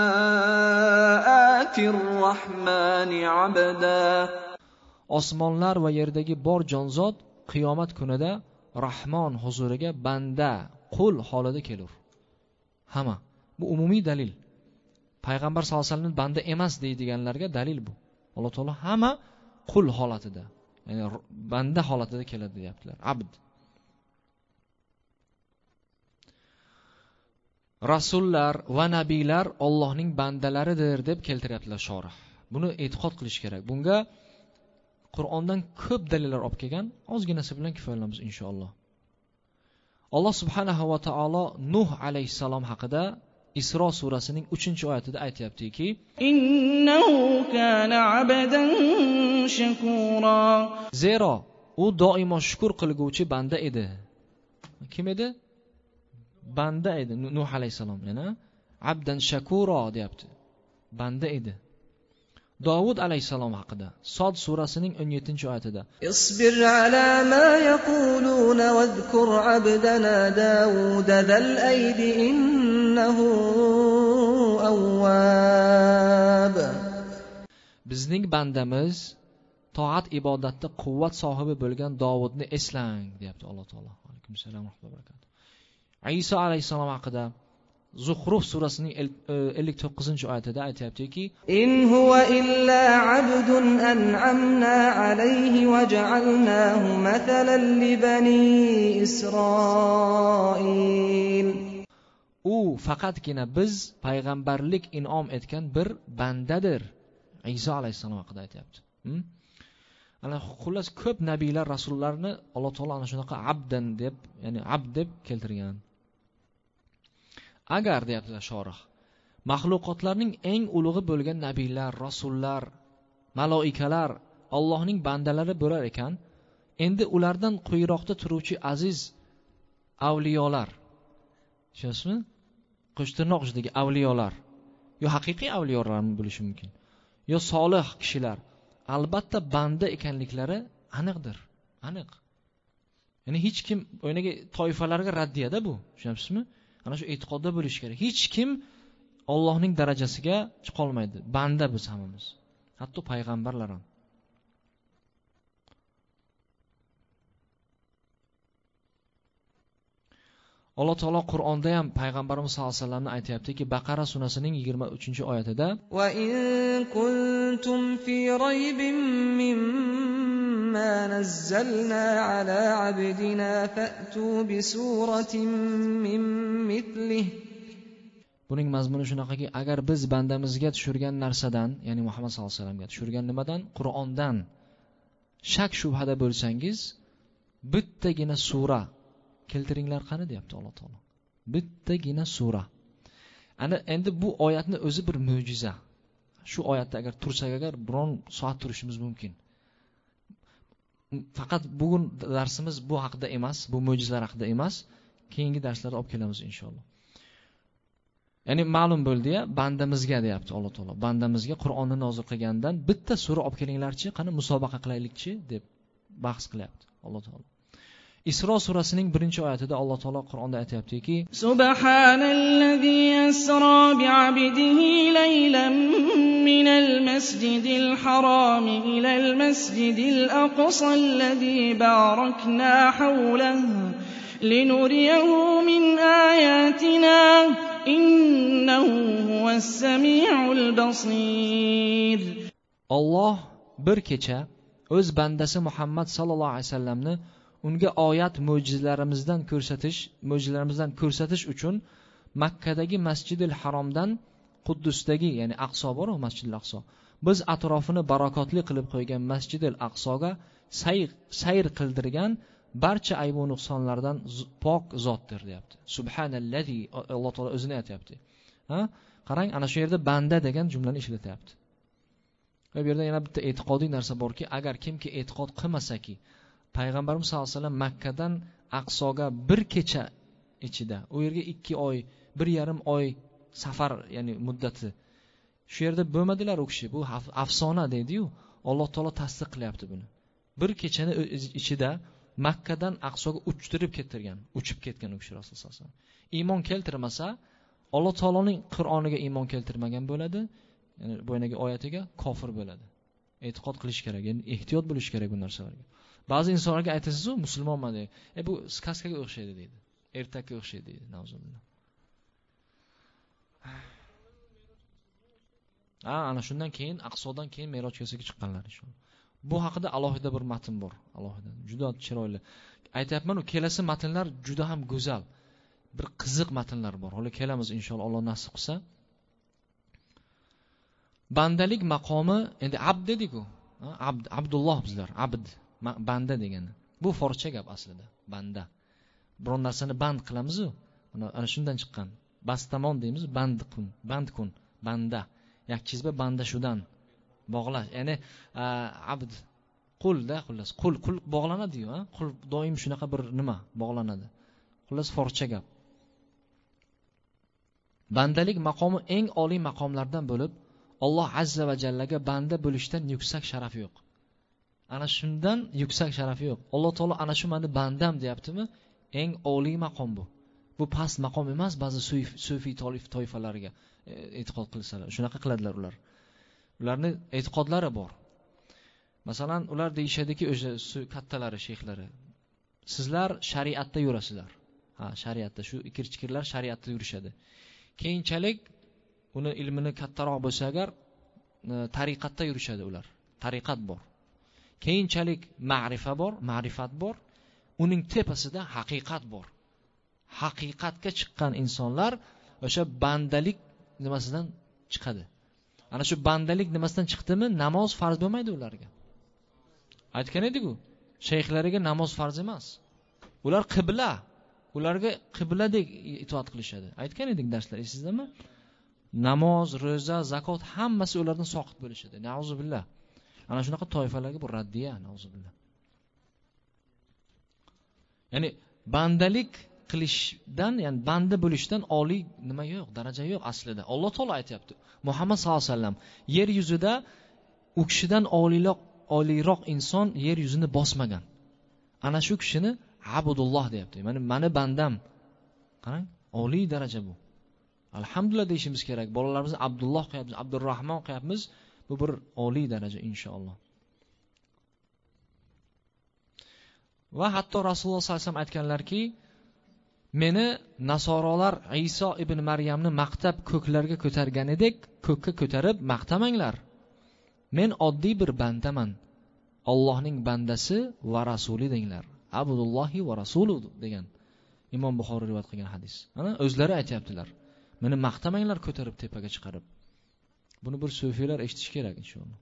atir rahmani abda. Osmonlar va yerdagi bor jonzot qiyomat kunida Rahmon huzuriga banda, qul holida kelur. Hamma. Bu umumiy dalil. Payg'ambar sollallohu alayhi vasallam banda emas deydiganlarga dalil bu. Alloh taolo hamma qul holatida, ya'ni banda holatida keladi deyaptilar. Abd. Rasullar va nabiylar Allohning bandalaridir deb keltiryaptilar shorih. Buni e'tiqod qilish kerak. Bunga Qur'ondan ko'p dalillar olib kelgan, ozginasi bilan kifoyalanamiz inshaalloh. Alloh subhanahu va taolo Nuh alayhisalom haqida Isro surasining 3-oyatida aytayaptiki, Innahu kana abdan shakura. Zero u doimo shukr qilguvchi banda edi. Kim edi? Banda edi Nuh alayhisalom, yana abdan shakura deyapti. Banda edi. Davud alayhisalom haqida Sod surasining 17-oyatida Isbir ala ma yaquluna wadhkur abdana Davud zal aydi innahu awwab. Bizning bandamiz toat ibodatda quvvat sohibi bo'lgan Davudni eslang, deyapti Alloh taolo. Alaykum assalom va rahmatullohi va barakatuh. Iso alayhisalom haqida Zuhruf surasining 59-oyatida aytayaptiki, In huwa illa abdun an'amna alayhi wa ja'alnahu mathalan li bani Isroil. U faqatgina biz payg'ambarlik in'om etgan bir bandadir. Iso alayhisalom haqida aytayapti. Ana xullas ko'p nabiylar, rasullarni Alloh taolo ana shunaqa abdan deb, ya'ni abd deb keltirgan. Agar deyaptilar shorih, maxluqotlarning eng ulug'i bo'lgan nabiylar, rasullar, maloikalar Allohning bandalari bo'lar ekan, endi ulardan quyiroqda turuvchi aziz avliyolar, tushunasizmi? Qo'shtirnoq ichidagi avliyolar, yo haqiqiy avliyolarmi bo'lishi mumkin, yo solih kishilar, albatta banda ekanliklari aniqdir, aniq. Ya'ni hech kim o'ynaga toifalarga raddiyada bu, tushunasizmi? Ana shu e'tiqodda bo'lish kerak. Hech kim Allohning darajasiga chiqa olmaydi. Banda biz hammamiz. Hatto payg'ambarlar ham. Alloh taolo Qur'onda ham payg'ambarimiz sollallohu alayhi vasallamni aytayaptiki, Baqara surasining 23-oyatida, Va in kuntum fi raybin mimma nazzalna ala abdina fa'tu bi suratin min mithlihi. Buning mazmuni shunaqaki, agar biz bandamizga tushirgan narsadan, ya'ni Muhammad sollallohu alayhi vasallamga tushirgan nimadan, Qur'ondan shak shubhada bo'lsangiz, bittagina sura keltiringlar qani deyapti Alloh taolo. Bittagina sura. Ana endi bu oyatni o'zi bir mo'jiza. Shu oyatda agar tursak, agar biron soat turishimiz mumkin. Faqat bugun darsimiz bu haqida emas, bu mo'jizalar haqida emas. Keyingi darslarda olib kelamiz inshaalloh. Ya'ni ma'lum bo'ldi-ya, bandamizga deyapti Alloh taolo. Bandamizga Qur'onni nozil qilgandan bitta sura olib kelinglarchi, qani musobaqa qilaylikchi deb bahs qilyapti Alloh taolo. Isro surasining 1-oyatida Alloh taolo Qur'onda aytayaptiki: Subhanallazi yasra bi'abdihi laylan minal masjidil harom ilal masjidil aqsa allazi barakna hawlahu linuriyahu min ayatina innahu huwas samiul basir. Alloh bir kecha o'z bandasi Muhammad sallallohu alayhi vasallamni unga oyat mo'jizalarimizdan ko'rsatish uchun Makkadagi Masjidil Haromdan Quddusdagi, ya'ni Aqso bor, Masjidil Aqso. Biz atrofini barakotli qilib qo'ygan Masjidil Aqsoga sayr qildirgan barcha aybu nuqsonlardan pok zotdir, deyapti. Subhanallazi, Alloh taolo o'zini aytayapti. Ha? Qarang, ana shu yerda banda degan jumlani ishlatyapti. Va bu yerda yana bitta e'tiqodiy narsa borki, agar kimki e'tiqod qilmasa-ki, Payg'ambarimiz sollallohu alayhi vasallam Makkadan Aqsoga bir kecha ichida, u yerga 2 oy, 1,5 oy safar, ya'ni muddati. Shu yerda bo'lmadilar u kishi. Bu afsona deydi-yu. Alloh taolo tasdiq qilyapti buni. Bir kechani ichida Makkadan Aqsoga uchib ketgan u kishi Rasululloh sollallohu alayhi vasallam. Iymon keltirmasa, Alloh taoloning Qur'oniga iymon keltirmagan bo'ladi. Ya'ni bo'ynagi oyatiga kofir bo'ladi. E'tiqod qilish kerak, ya'ni ehtiyot bo'lish kerak bu narsalarga. Ba'zi insonlarga aytasiz-ku, musulmonman deydi. Bu skaskaga o'xshaydi deydi. Ertakka o'xshaydi deydi. Nauzubillah. Ana shundan keyin Aqsodan keyin Merojgaga chiqqanlar inshaalloh. Bu haqida alohida bir matn bor, alohida. Juda chiroyli. Aytayapman, kelasi matnlar juda ham go'zal. Bir qiziq matnlar bor. Hali kelamiz inshaalloh, Alloh nasib qilsa. Bandalik maqomi, endi abd dedik-ku. Abdulloh bizlar, abd, banda degani. Bu forscha gap aslida, banda. Biron narsani band qilamiz-ku, ana shundan chiqqan. Bastamon deymiz, bandkun, banda. Yakchizba banda shudan bog'lash. Ya'ni abd, qulda, xullas, qul bog'lanadi-yu, qul doim shunaqa bir nima bog'lanadi. Xullas forscha gap. Bandalik maqomi eng oliy maqomlardan bo'lib, Alloh azza va jallaga banda bo'lishdan yuksak sharaf yo'q. Ana shundan yuksak sharafi yo'q. Alloh taolo ana shu meni bandam deyaptimi? Eng oliy maqom bu. Bu past maqom emas, ba'zi sufiy toifalariga e'tiqod qilsalar, shunaqa qiladilar ular. Ularning e'tiqodlari bor. Masalan, ular deyishadiki, o'sha kattalari, sheyxlari, sizlar shariatda yurasizlar. Shariatda shu ikir-chikirlar shariatda yurishadi. Keyinchalik uni ilmini kattaroq bo'lsa agar tariqatda yurishadi ular. Tariqat bor. Keyinchalik ma'rifat bor. Uning tepasida haqiqat bor. Haqiqatga chiqqan insonlar o'sha bandalik nimasidan chiqadi. Ana shu bandalik nimasidan chiqdimi, namoz farz bo'lmaydi ularga. Aytgan edik-ku, shayxlariga namoz farz emas. Ular qibla. Ularga qibladek itoat qilishadi. Aytgan edik darslar, esizdami? Namoz, ro'za, zakot hammasi ulardan soqit bo'lishadi. Nauzubillah. Ana shunaqa toifalarga bu raddiya, nauzubillah. Ya'ni bandalik qilishdan, ya'ni banda bo'lishdan oliy nima yo'q, daraja yo'q aslida. Alloh taolo aytayapti. Muhammad sallallohu alayhi vasallam yer yuzida u kishidan oliyroq inson yer yuzini bosmagan. Ana shu kishini Abdulloh deyapti. Mani bandam. Qarang, oliy daraja bu. Alhamdulillah deyishimiz kerak. Bolalarimizni Abdulloh qo'yapmiz, Abdurrahmon qo'yapmiz. Bu bir oliy daraja inshaalloh. Va hatto Rasululloh sollallohu alayhi vasallam aytganlarki, meni nasorolar Iso ibn Maryamni maqtab ko'klarga ko'targanidek, ko'kka ko'tarib maqtamanglar. Men oddiy bir bandaman. Allohning bandasi va rasuli denglar. Abdullohi va rasuluhu degan Imom Buxoriy rivoyat qilgan hadis. Ana o'zlari aytayaptilar. Meni maqtamanglar ko'tarib tepaga chiqarib. Buni bir sufiylar eshitish kerak inshaalloh.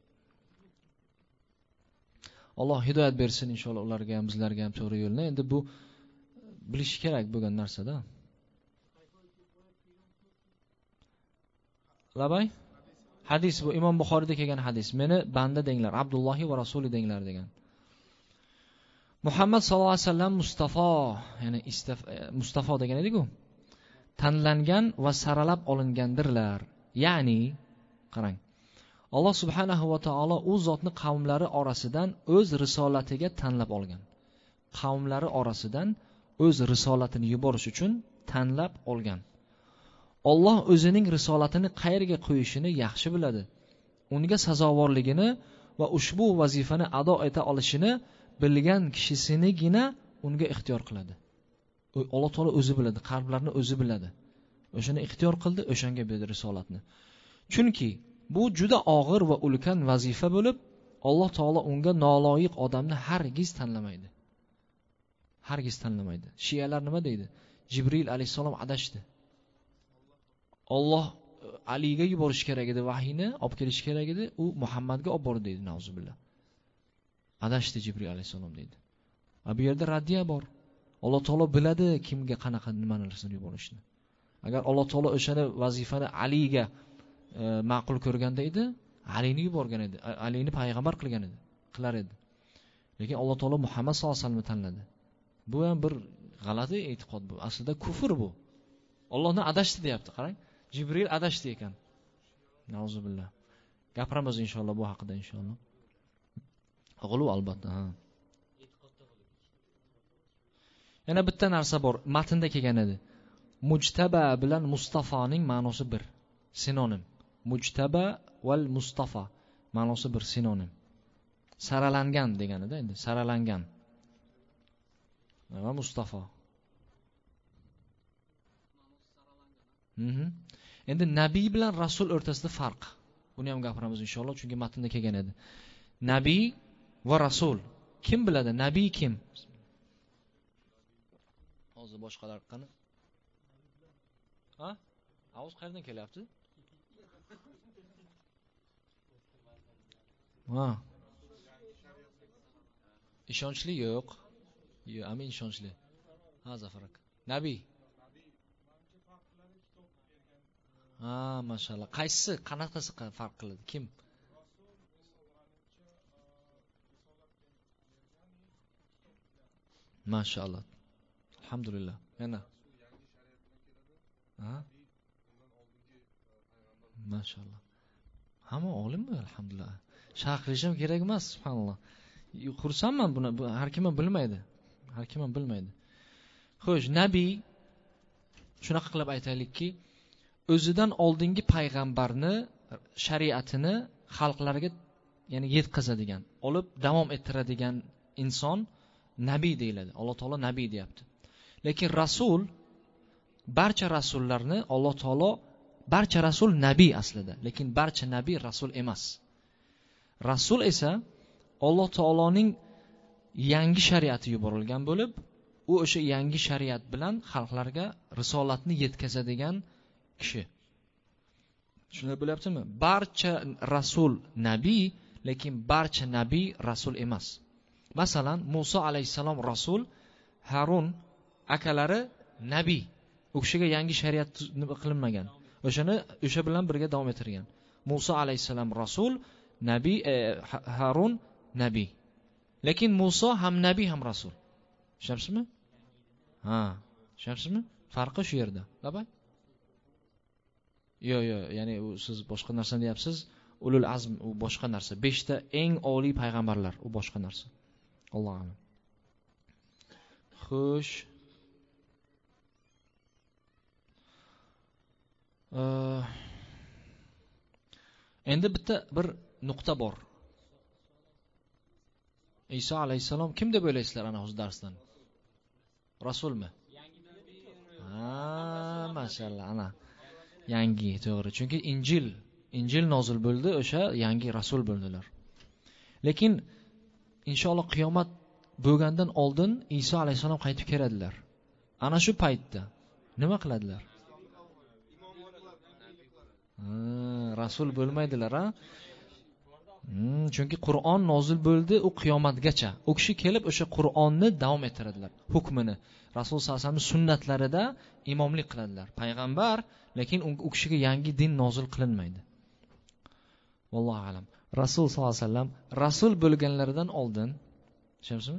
Alloh hidoyat bersin inshaalloh ularga ham, bizlarga ham to'g'ri yo'lni. Endi bu bilish kerak bo'lgan narsada. Labay? Hadis bu Imom Buxoriyda kelgan hadis. Meni banda denglar, Abdullohi va rasuli denglar degan. Muhammad sallallohu alayhi vasallam Mustafa, ya'ni Mustafa degan edi-ku. Tanlangan va saralab olingandirlar. Ya'ni qarang. Alloh subhanahu va taolo u zotni qavmlari orasidan o'z risolatiga tanlab olgan. Qavmlari orasidan o'z risolatini yuborish uchun tanlab olgan. Alloh o'zining risolatini qayerga qo'yishini yaxshi biladi. Unga sazovorligini va ushbu vazifani ado eta olishini bilgan kishisinigina unga ixtiyor qiladi. Alloh taolo o'zi biladi, qalblarni o'zi biladi. O'shani ixtiyor qildi, o'shanga berdi risolatni. Chunki bu juda og'ir va ulkan vazifa bo'lib, Alloh taolo unga noloyiq odamni hargiz tanlamaydi. Hargiz tanlamaydi. Shiyalar nima deydi? Jibril alayhisalom adashdi. Alloh Aliga yuborish kerak edi vahiyni, olib kelish kerak edi, u Muhammadga olib bordi deydi, nauzubillah. Adashdi Jibril alayhisalom deydi. Bu yerda raddiya bor. Alloh taolo biladi kimga qanaqa nimalarni yuborishni. Agar Alloh taolo o'shani vazifani Aliga ma'qul ko'rganda edi, Alini yuborgan edi, Alini payg'ambar qilgan edi, qilar edi. Lekin Alloh taolo Muhammad sollallohu alayhi vasallamni tanladi. Bu ham bir g'alati e'tiqod bu. Aslida kufr bu. Allohni adashdi deyapti, qarang. Jibril adashdi ekan. Nauzubillah. Gapiramiz inshaalloh bu haqida inshaalloh. G'ulu albatta, ha. Yana bitta narsa bor, matnda kelgan edi. Mujtaba bilan Mustafoning ma'nosi bir, sinonim. Mujtaba val Mustafa ma'nosi bir, sinonim. Saralangan deganida endi, saralangan. Va Mustafa. Endi nabiy bilan rasul o'rtasida farq. Buni ham gapiramiz inshaalloh, chunki matnda kelgan edi. Nabiy va rasul. Kim biladi? Nabiy kim? Hozir boshqalar qani? Ha? Ovoz qayerdan kelyapti? Ha. Ishonchli yo'q. Yo'q, amin ishonchli. Ha, Zafar aka. Nabiy. Ha, mashallah. Qaysi, qanaqasi farq qiladi? Kim? Mashallah. Alhamdulillah. Yana. Ha? Mashallah. Hamma olimmi? Alhamdulillah. Sharh qilishim kerak emas, subhanalloh. Xursandman buni, har kim ham bilmaydi. Har kim ham bilmaydi. Xo'sh, nabiy shunaqa qilib aytaylikki, o'zidan oldingi payg'ambarni shariatini xalqlarga, ya'ni yetkazadigan, olib davom ettiradigan inson nabiy deyiladi. Alloh taolo nabiy deyapti. Lekin rasul, barcha rasullarni Alloh taolo, barcha rasul nabiy aslida, lekin barcha nabiy rasul emas. Rasul esa Alloh taoloning yangi shariati yuborilgan bo'lib, u o'sha yangi shariat bilan xalqlarga risolatni yetkazadigan kishi. Shuni bilyapsizmi? Barcha rasul nabiy, lekin barcha nabiy rasul emas. Masalan, Musa alayhisalom rasul, Harun akalari nabiy. U kishiga yangi shariat qilinmagan. O'sha bilan birga davom ettirgan. Musa alayhisalom rasul, nabiy, Harun nabiy. Lekin Musa ham nabiy ham rasul. Tushunasizmi? Ha, tushunasizmi? Farqi shu yerda. Labay? Yo'q, ya'ni siz boshqa narsani deyapsiz. Ulul azm u boshqa narsa. 5 ta eng oliy payg'ambarlar u boshqa narsa. Alloh a'lam. Xo'sh. Endi bitta bir nuqta bor. Iso alayhisalom kim deb o'ylaysizlar ana o'z darsdan? Rasulmi? Ha, mashallah, ana. Yangi, to'g'ri. Chunki Injil nozil bo'ldi, o'sha yangi rasul bo'ldilar. Lekin inshaalloh qiyomat bo'lgandan oldin Iso alayhisalom qaytib keladilar. Ana shu paytda nima qiladilar? Rasul bo'lmaydilar, ha? Chunki Qur'on nozil bo'ldi u qiyomatgacha. U kishi kelib o'sha Qur'onni davom ettiradilar, hukmini. Rasul sollallohu alayhi vasallam sunnatlarida imomlik qiladilar. Payg'ambar, lekin u kishiga yangi din nozil qilinmaydi. Vallohu alam. Rasul sollallohu alayhi vasallam rasul bo'lganlaridan oldin, tushunasizmi?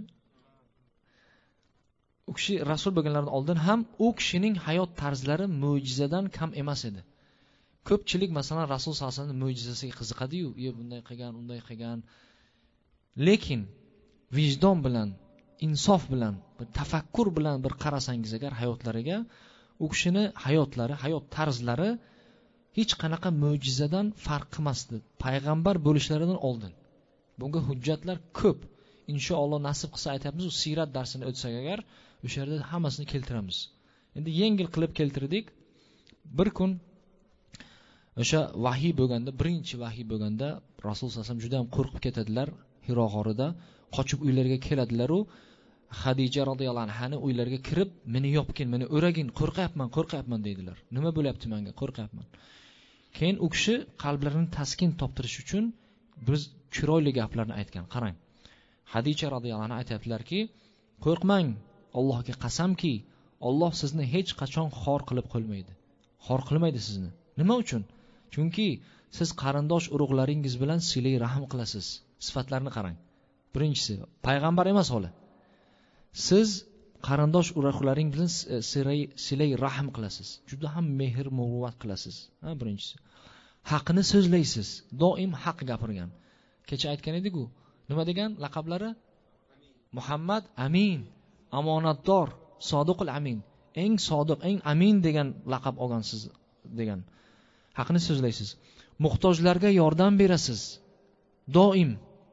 U kishi rasul bo'lganlaridan oldin ham u kishining hayot tarzlari mo'jizadan kam emas edi. Ko'pchilik masalan Rasul sollallohu alayhi vasallamning mo'jizasiga qiziqadi-yu, bunday qilgan, unday qilgan. Lekin vijdon bilan, insof bilan, bir tafakkur bilan bir qarasangiz agar hayotlariga, u kishini hayotlari, hayot tarzlari hech qanaqa mo'jizadan farq qilmasdi. Payg'ambar bo'lishlaridan oldin. Bunga hujjatlar ko'p. Inshaalloh nasib qilsa aytamiz, siyrat darsini o'tsak agar, o'sha yerda hammasini keltiramiz. Endi yengil qilib keltirdik. Bir kun o'sha vahiy bo'lganda, birinchi vahiy bo'lganda Rasul sollallohu alayhi vasallam juda ham qo'rqib ketadilar. Hiro g'orida qochib uylariga keladilar u Xadija radhiyallohu anhani uylariga kirib, meni yopgin, meni o'ragin, qo'rqyapman deydilar. Nima bo'lyapti menga? Qo'rqyapman. Keyin u kishi qalblarini taskin toptirish uchun biz chiroyli gaplarni aytgan. Qarang. Xadija radhiyallohu anha aytadilar-ki, qo'rqmang, Allohga qasamki, Alloh sizni hech qachon xor qilib qo'ymaydi. Xor qilmaydi sizni. Nima uchun? Chunki siz qarindosh urug'laringiz bilan silay rahm qilasiz. Sifatlarni qarang. Birinchisi, payg'ambar emas holi. Siz qarindosh urug'laring bilan silay rahm qilasiz. Juda ham mehr muruvvat qilasiz. Birinchisi. Haqni so'zlaysiz. Doim haq gapirgan. Kecha aytgan edik-ku. Nima degan laqablari? Muhammad Amin, omonatdor, sodiqul amin. Eng sodiq, eng amin degan laqab olgansiz degan. Haqni so'zlaysiz. Muhtojlarga yordam berasiz. Doim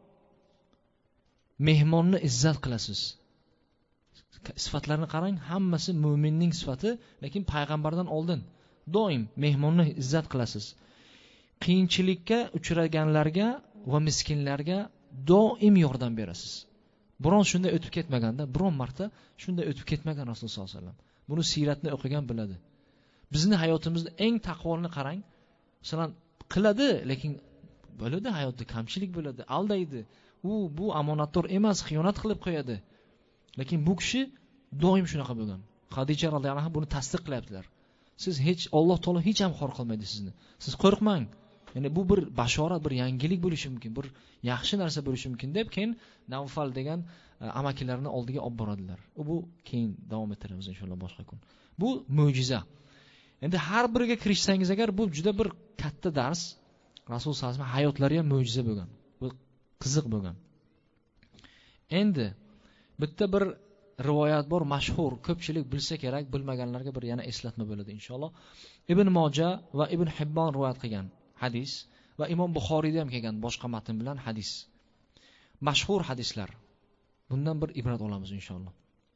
mehmonni izzat qilasiz. Sifatlarni qarang, hammasi mu'minning sifati, lekin payg'ambardan oldin. Doim mehmonni izzat qilasiz. Qiyinchilikka uchraganlarga va miskinlarga doim yordam berasiz. Biron shunday o'tib ketmaganda, biron marta shunday o'tib ketmagan Rasululloh sollallohu alayhi vasallam. Buni siyratni o'qigan biladi. Bizning hayotimizda eng taqvolini qarang. Masalan, qiladi, lekin bo'ladi hayotda kamchilik bo'ladi, aldaydi. Bu omonatdor emas, xiyonat qilib qo'yadi. Lekin bu kishi doim shunaqa bo'lgan. Xadija radhiyallohu anha buni tasdiqlayaptilar. Siz Alloh taolo hech ham xor qilmaydi sizni. Siz qo'rqmang. Ya'ni bu bir bashorat, bir yangilik bo'lishi mumkin, bir yaxshi narsa bo'lishi mumkin deb keyin Navfal degan amakilarini oldiga olib boradilar. Bu keyin davom ettiramiz inshaalloh boshqa kun. Bu mo'jiza. Endi har biriga kirishsangiz agar bu juda bir katta dars. Rasul sollallohu alayhi vasallam hayotlari ham mo'jiza bo'lgan. Bu qiziq bo'lgan. Endi bitta bir rivoyat bor, mashhur, ko'pchilik bilsa kerak, bilmaganlarga bir yana eslatma bo'ladi inshaalloh. Ibn Moja va Ibn Hibbon rivoyat qilgan hadis va Imom Buxoriyda ham kelgan boshqa matn bilan hadis. Mashhur hadislar. Bundan bir ibrat olamiz inshaalloh.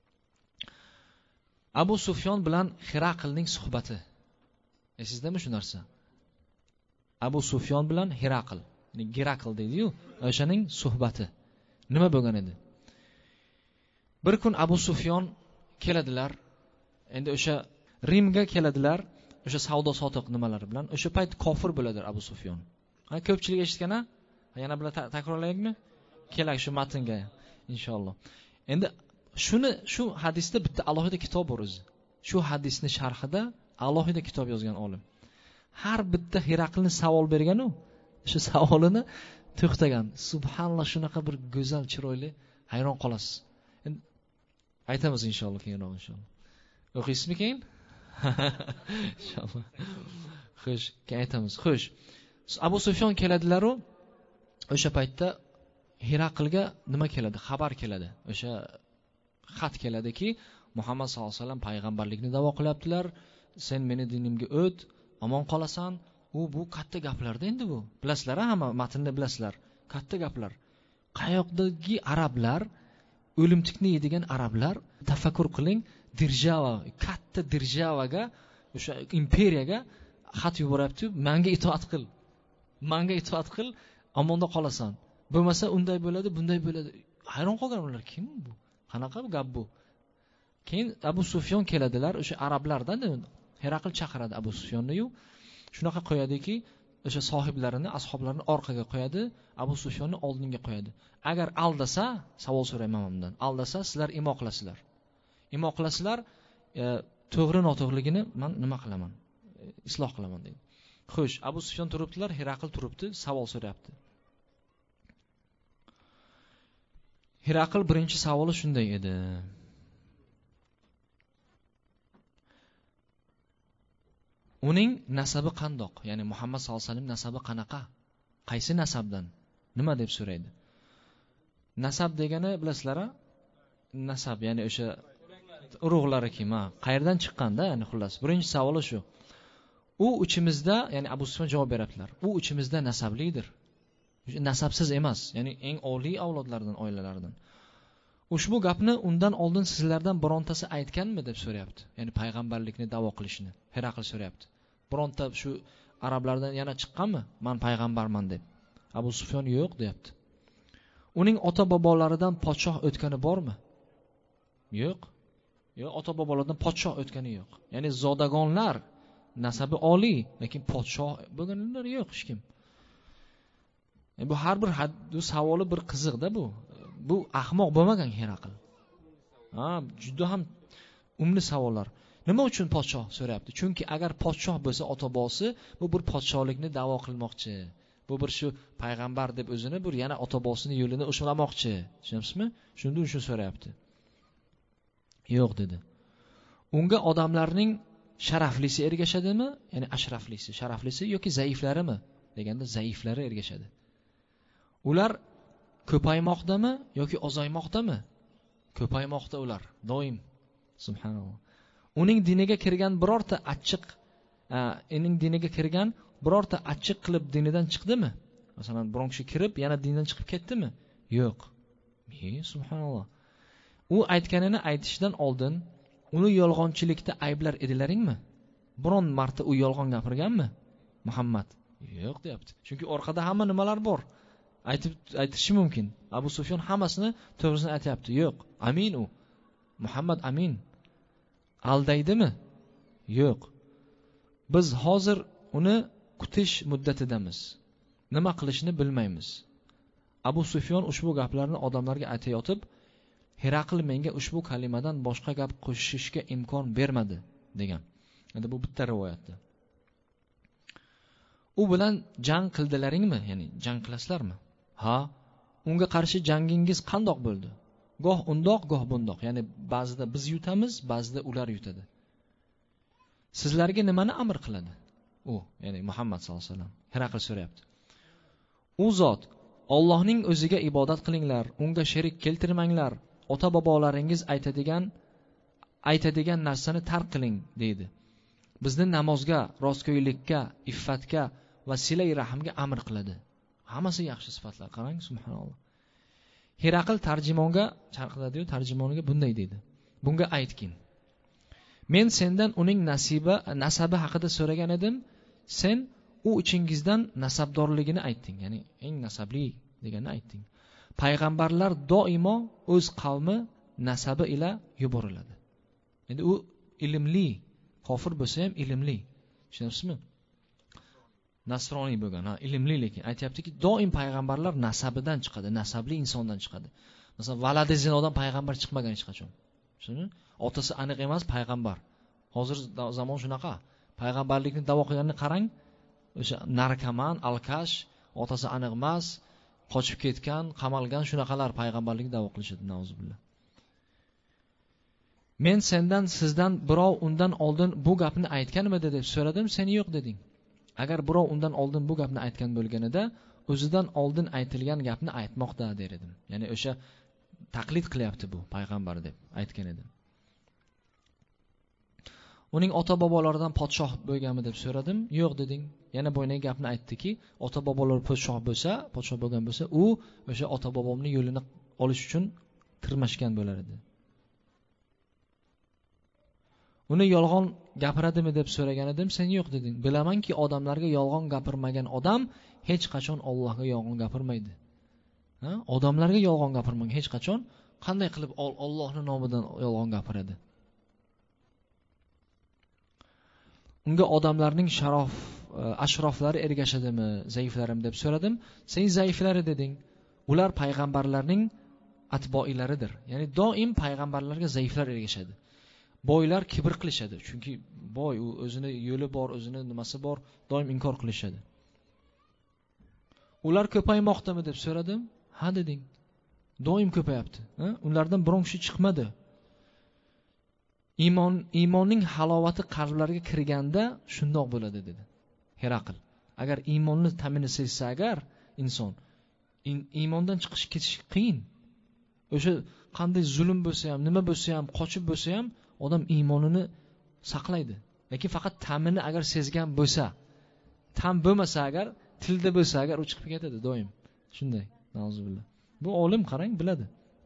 Abu Sufyon bilan Hiraqlning suhbati. Esizdami shu narsa? Abu Sufyon bilan Hiraql, ya'ni Girakl deydi-yu, o'shaning suhbati. Nima bo'lgan edi? Bir kun Abu Sufyon keladilar. Endi o'sha Rimga keladilar. O'sha savdo sotiq nimalari bilan. O'sha payt kofir bo'ladi Abu Sufyon. Ko'pchilik eshitgan-a? Yana bir takrorlaylikmi? Kelak shu matnga inshaalloh. Endi shu hadisda bitta alohida kitob bor o'zi. Shu hadisni sharhida alohida kitob yozgan olim. Har bitta Hiraqlni savol bergan-u, shu savolini to'xtagan. Subhanalloh, shunaqa bir go'zal, chiroyli, hayron qolasiz. Endi aytamiz inshaalloh keyinroq inshaalloh. O'qiysizmi keyin? Inshaalloh. Xo'sh, keyin aytamiz. Xo'sh. Abu Sufyon keladilar-u, o'sha paytda Hiraqlga nima keladi? Xabar keladi. O'sha xat keladiki, Muhammad sollallohu alayhi vasallam payg'ambarlikni da'vo qilyaptilar. Sen meni dinimga o't, omon qolasan. Bu katta gaplarda endi bu. Bilasizlar, hamma matnni bilasizlar. Katta gaplar. Qayoqdagi arablar, o'limtikni yeydigan arablar, tafakkur qiling, Dirjava, katta Dirjavaga, o'sha imperiyaga xat yuboryapti, menga itoat qil. Menga itoat qil, omonda qolasan. Bo'lmasa unday bo'ladi, bunday bo'ladi. Hayron qolgan ular, kim bu? Qanaqa gap bu? Keyin Abu Sufyon keladilar, o'sha arablardan Hiraql chaqiradi Abu Sufyonni-yu. Shunaqa qo'yadiki, o'sha sohiblarini, ashoblarini orqaga qo'yadi, Abu Sufyonni oldinga qo'yadi. Agar aldasa, savol so'rayman undan. Aldasa, sizlar imo qilasizlar. Imo qilasizlar, to'g'ri noto'g'riligini men nima qilaman? Isloh qilaman deydi. Xo'sh, Abu Sufyon turibdilar, Herakl turibdi, savol so'rayapti. Herakl birinchi savoli shunday edi. Uning nasabi qandoq? Ya'ni Muhammad sallallohu alayhi vasallam nasabi qanaqa? Qaysi nasabdan? Nima deb so'raydi? Nasab degani bilasizlar-a? Nasab, ya'ni o'sha urug'lari kim, ha? Qayerdan chiqqanda, ya'ni xullas. Birinchi savoli shu. U ichimizda, ya'ni Abu Sufyon javob beradilar. U ichimizda nasablidir. Nasabsiz emas, ya'ni eng oliy avlodlardan, oilalardan. Ushbu gapni undan oldin sizlardan birontasi aytganmi deb so'rayapti. Ya'ni payg'ambarlikni da'vo qilishini Herakl so'rayapti. Bironta shu arablardan yana chiqqanmi? Men payg'ambarman deb. Abu Sufyon yo'q deyapti. Uning ota bobolaridan podshoh o'tgani bormi? Yo'q. Yo'q, ota bobolaridan podshoh o'tgani yo'q. Ya'ni zodagonlar nasabi oliy, lekin podshoh bo'lganlar yo'q hech kim. Bu har bir savoli bir qiziqda bu. Bu ahmoq bo'lmagan Herakl. Juda ham umli savollar. Nima uchun podshoh so'rayapti? Chunki agar podshoh bo'lsa, ota-bobosi bu bir podshohlikni da'vo qilmoqchi. Bu bir shu payg'ambar deb o'zini bir yana ota-bobosini yo'lini ushlamoqchi. Tushunasizmi? Shunda uchun so'rayapti. Yo'q dedi. Unga odamlarning sharaflisi ergashadimi? Ya'ni ashraflisi, sharaflisi yoki zaiflarimi? Deganda zaiflari ergashadi. Ular ko'paymoqdami yoki ozaymoqdami? Ko'paymoqda ular, doim. Subhanalloh. Uning diniga kirgan birorta achchiq qilib dinidan chiqdimi? Masalan, biron kishi kirib, yana dindan chiqib ketdimi? Yo'q. Subhanalloh. U aytganini aytishdan oldin uni yolg'onchilikda ayblar edilaringmi? Biron marta u yolg'on gapirganmi? Muhammad? Yo'q deyapti. Chunki orqada hamma nimalar bor. Aytishi mumkin. Abu Sufyon hammasini to'g'risini aytayapti. Yo'q. Amin u. Muhammad amin. Aldaydimi? Yo'q. Biz hozir uni kutish muddatidamiz. Nima qilishni bilmaymiz. Abu Sufyon ushbu gaplarni odamlarga aytayotib, Herakl menga ushbu kalimadan boshqa gap qo'shishga imkon bermadi degan. Endi bu bitta rivoyatda. U bilan jang qildilaringmi? Ya'ni jang qilasizlarmi? Ha, unga qarshi jangingiz qandoq bo'ldi? Goh undoq, goh bundoq. Ya'ni ba'zida biz yutamiz, ba'zida ular yutadi. Sizlarga nimani amr qiladi? U, ya'ni Muhammad sallallohu alayhi vasallam. Herakl so'rayapti. U zot Allohning o'ziga ibodat qilinglar, unga sherik keltirmanglar. Ota-bobolaringiz aytadigan narsani tark qiling, deydi. Bizni namozga, rostgo'ylikka, iffatga va silay rahmga amr qiladi. Hammasi yaxshi sifatlar. Qarang, subhanalloh. Herakl tarjimoniga bunday dedi. Bunga aytgin. Men sendan uning nasabi haqida so'ragan edim. Sen u ichingizdan nasabdorligini aytding. Ya'ni eng nasabli deganini aytding. Payg'ambarlar doimo o'z qavmi nasabi ila yuboriladi. Endi u ilmli, kofir bo'lsa ham ilmli. Tushunasizmi? Nasroniy bo'lgan, ilmli, lekin aytayaptiki, doim payg'ambarlar nasabidan chiqadi, nasabli insondan chiqadi. Masalan, valadi zinodan payg'ambar chiqmagan hech qachon. Tushundingmi? Otasi aniq emas payg'ambar. Hozir zamon shunaqa. Payg'ambarlikni da'vo qilganini qarang. O'sha narkoman, alkash, otasi aniq emas, qochib ketgan, qamalgan shunaqalar payg'ambarlikni da'vo qilishadi, nauzubillah. Men sizdan birov undan oldin bu gapni aytganmidi deb so'radim, sen yo'q deding. Agar birov undan oldin bu gapni aytgan bo'lganida, o'zidan oldin aytilgan gapni aytmoqda der edim. Ya'ni o'sha taqlid qilyapti bu payg'ambar deb aytgan edim. Uning ota-bobolaridan podshoh bo'lganmi deb so'radim. Yo'q deding. Yana bo'ynaga gapni aytdiki, ota-bobolar podshoh bo'lgan bo'lsa, u o'sha ota-bobomning yo'lini olish uchun tirmashgan bo'lar edi. Uni yolg'on gapiradimi deb so'ragan edim, sen yo'q deding. Bilamanki, odamlarga yolg'on gapirmagan odam hech qachon Allohga yolg'on gapirmaydi. Odamlarga yolg'on gapirmagan hech qachon qanday qilib Allohning nomidan yolg'on gapiradi? unga odamlarning ashroflari ergashadimi, zaiflarim deb so'radim. Sen zaiflari deding. Ular payg'ambarlarning atboilaridir. Ya'ni doim payg'ambarlarga zaiflar ergashadi. Boylar kibr qilishadi, chunki boy u o'zini yo'li bor, o'zini nimasi bor, doim inkor qilishadi. Ular ko'paymoqdami deb so'radim. Ha deding. Doim ko'payapti. Ulardan biron kishi chiqmadi. Iymonning halovati qalblarga kirganda shundoq bo'ladi dedi Herakl. Agar iymonni ta'mini sezsa agar inson iymondan ketish qiyin. O'sha qanday zulm bo'lsa ham, nima bo'lsa ham, qochib bo'lsa ham odam iymonini saqlaydi. Lekin faqat ta'mini agar sezgan bo'lsa, tam bo'lmasa agar, tilda bo'lsa agar u chiqib ketadi doim. Shunday. Nauzubillah. Bu olim qarang biladi.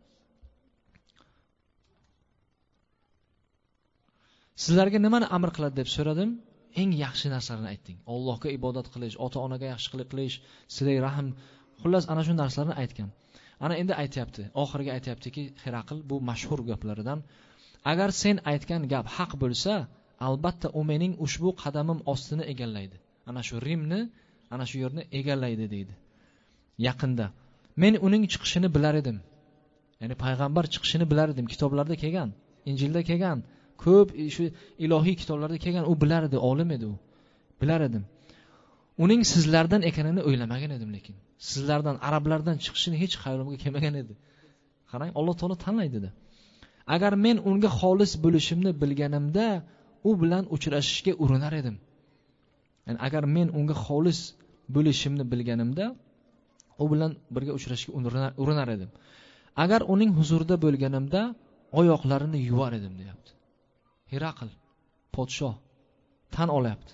Sizlarga nimani amr qiladi deb so'radim. Eng yaxshi narsalarni aytding. Allohga ibodat qilish, ota-onaga yaxshilik qilish, silay rahim, xullas ana shu narsalarni aytgan. Ana endi aytayapti. Oxiriga aytayaptiki, Herakl bu mashhur gaplaridan, agar sen aytgan gap haq bo'lsa, albatta u mening ushbu qadamim ostini egallaydi. Ana shu Rimni, ana shu yerni egallaydi deydi. Yaqinda men uning chiqishini bilar edim. Ya'ni payg'ambar chiqishini bilar edim. Kitoblarda kelgan, Injilda kelgan, ko'p shu ilohiy kitoblarda kelgan, u bilar edi, olim edi u. Bilar edim. Uning sizlardan ekanini o'ylamagan edim, lekin sizlardan, arablardan chiqishini hech xayolimga kelmagan edi. Qarang, Alloh taolo tanlaydi dedi. Agar men unga xolis bo'lishimni bilganimda, u bilan uchrashishga urinar edim. Ya'ni agar men unga xolis bo'lishimni bilganimda, u bilan birga uchrashishga urinar edim. Agar uning huzurida bo'lganimda, oyoqlarini yuvar edim, deyapti. Herakl podshoh tan olyapti.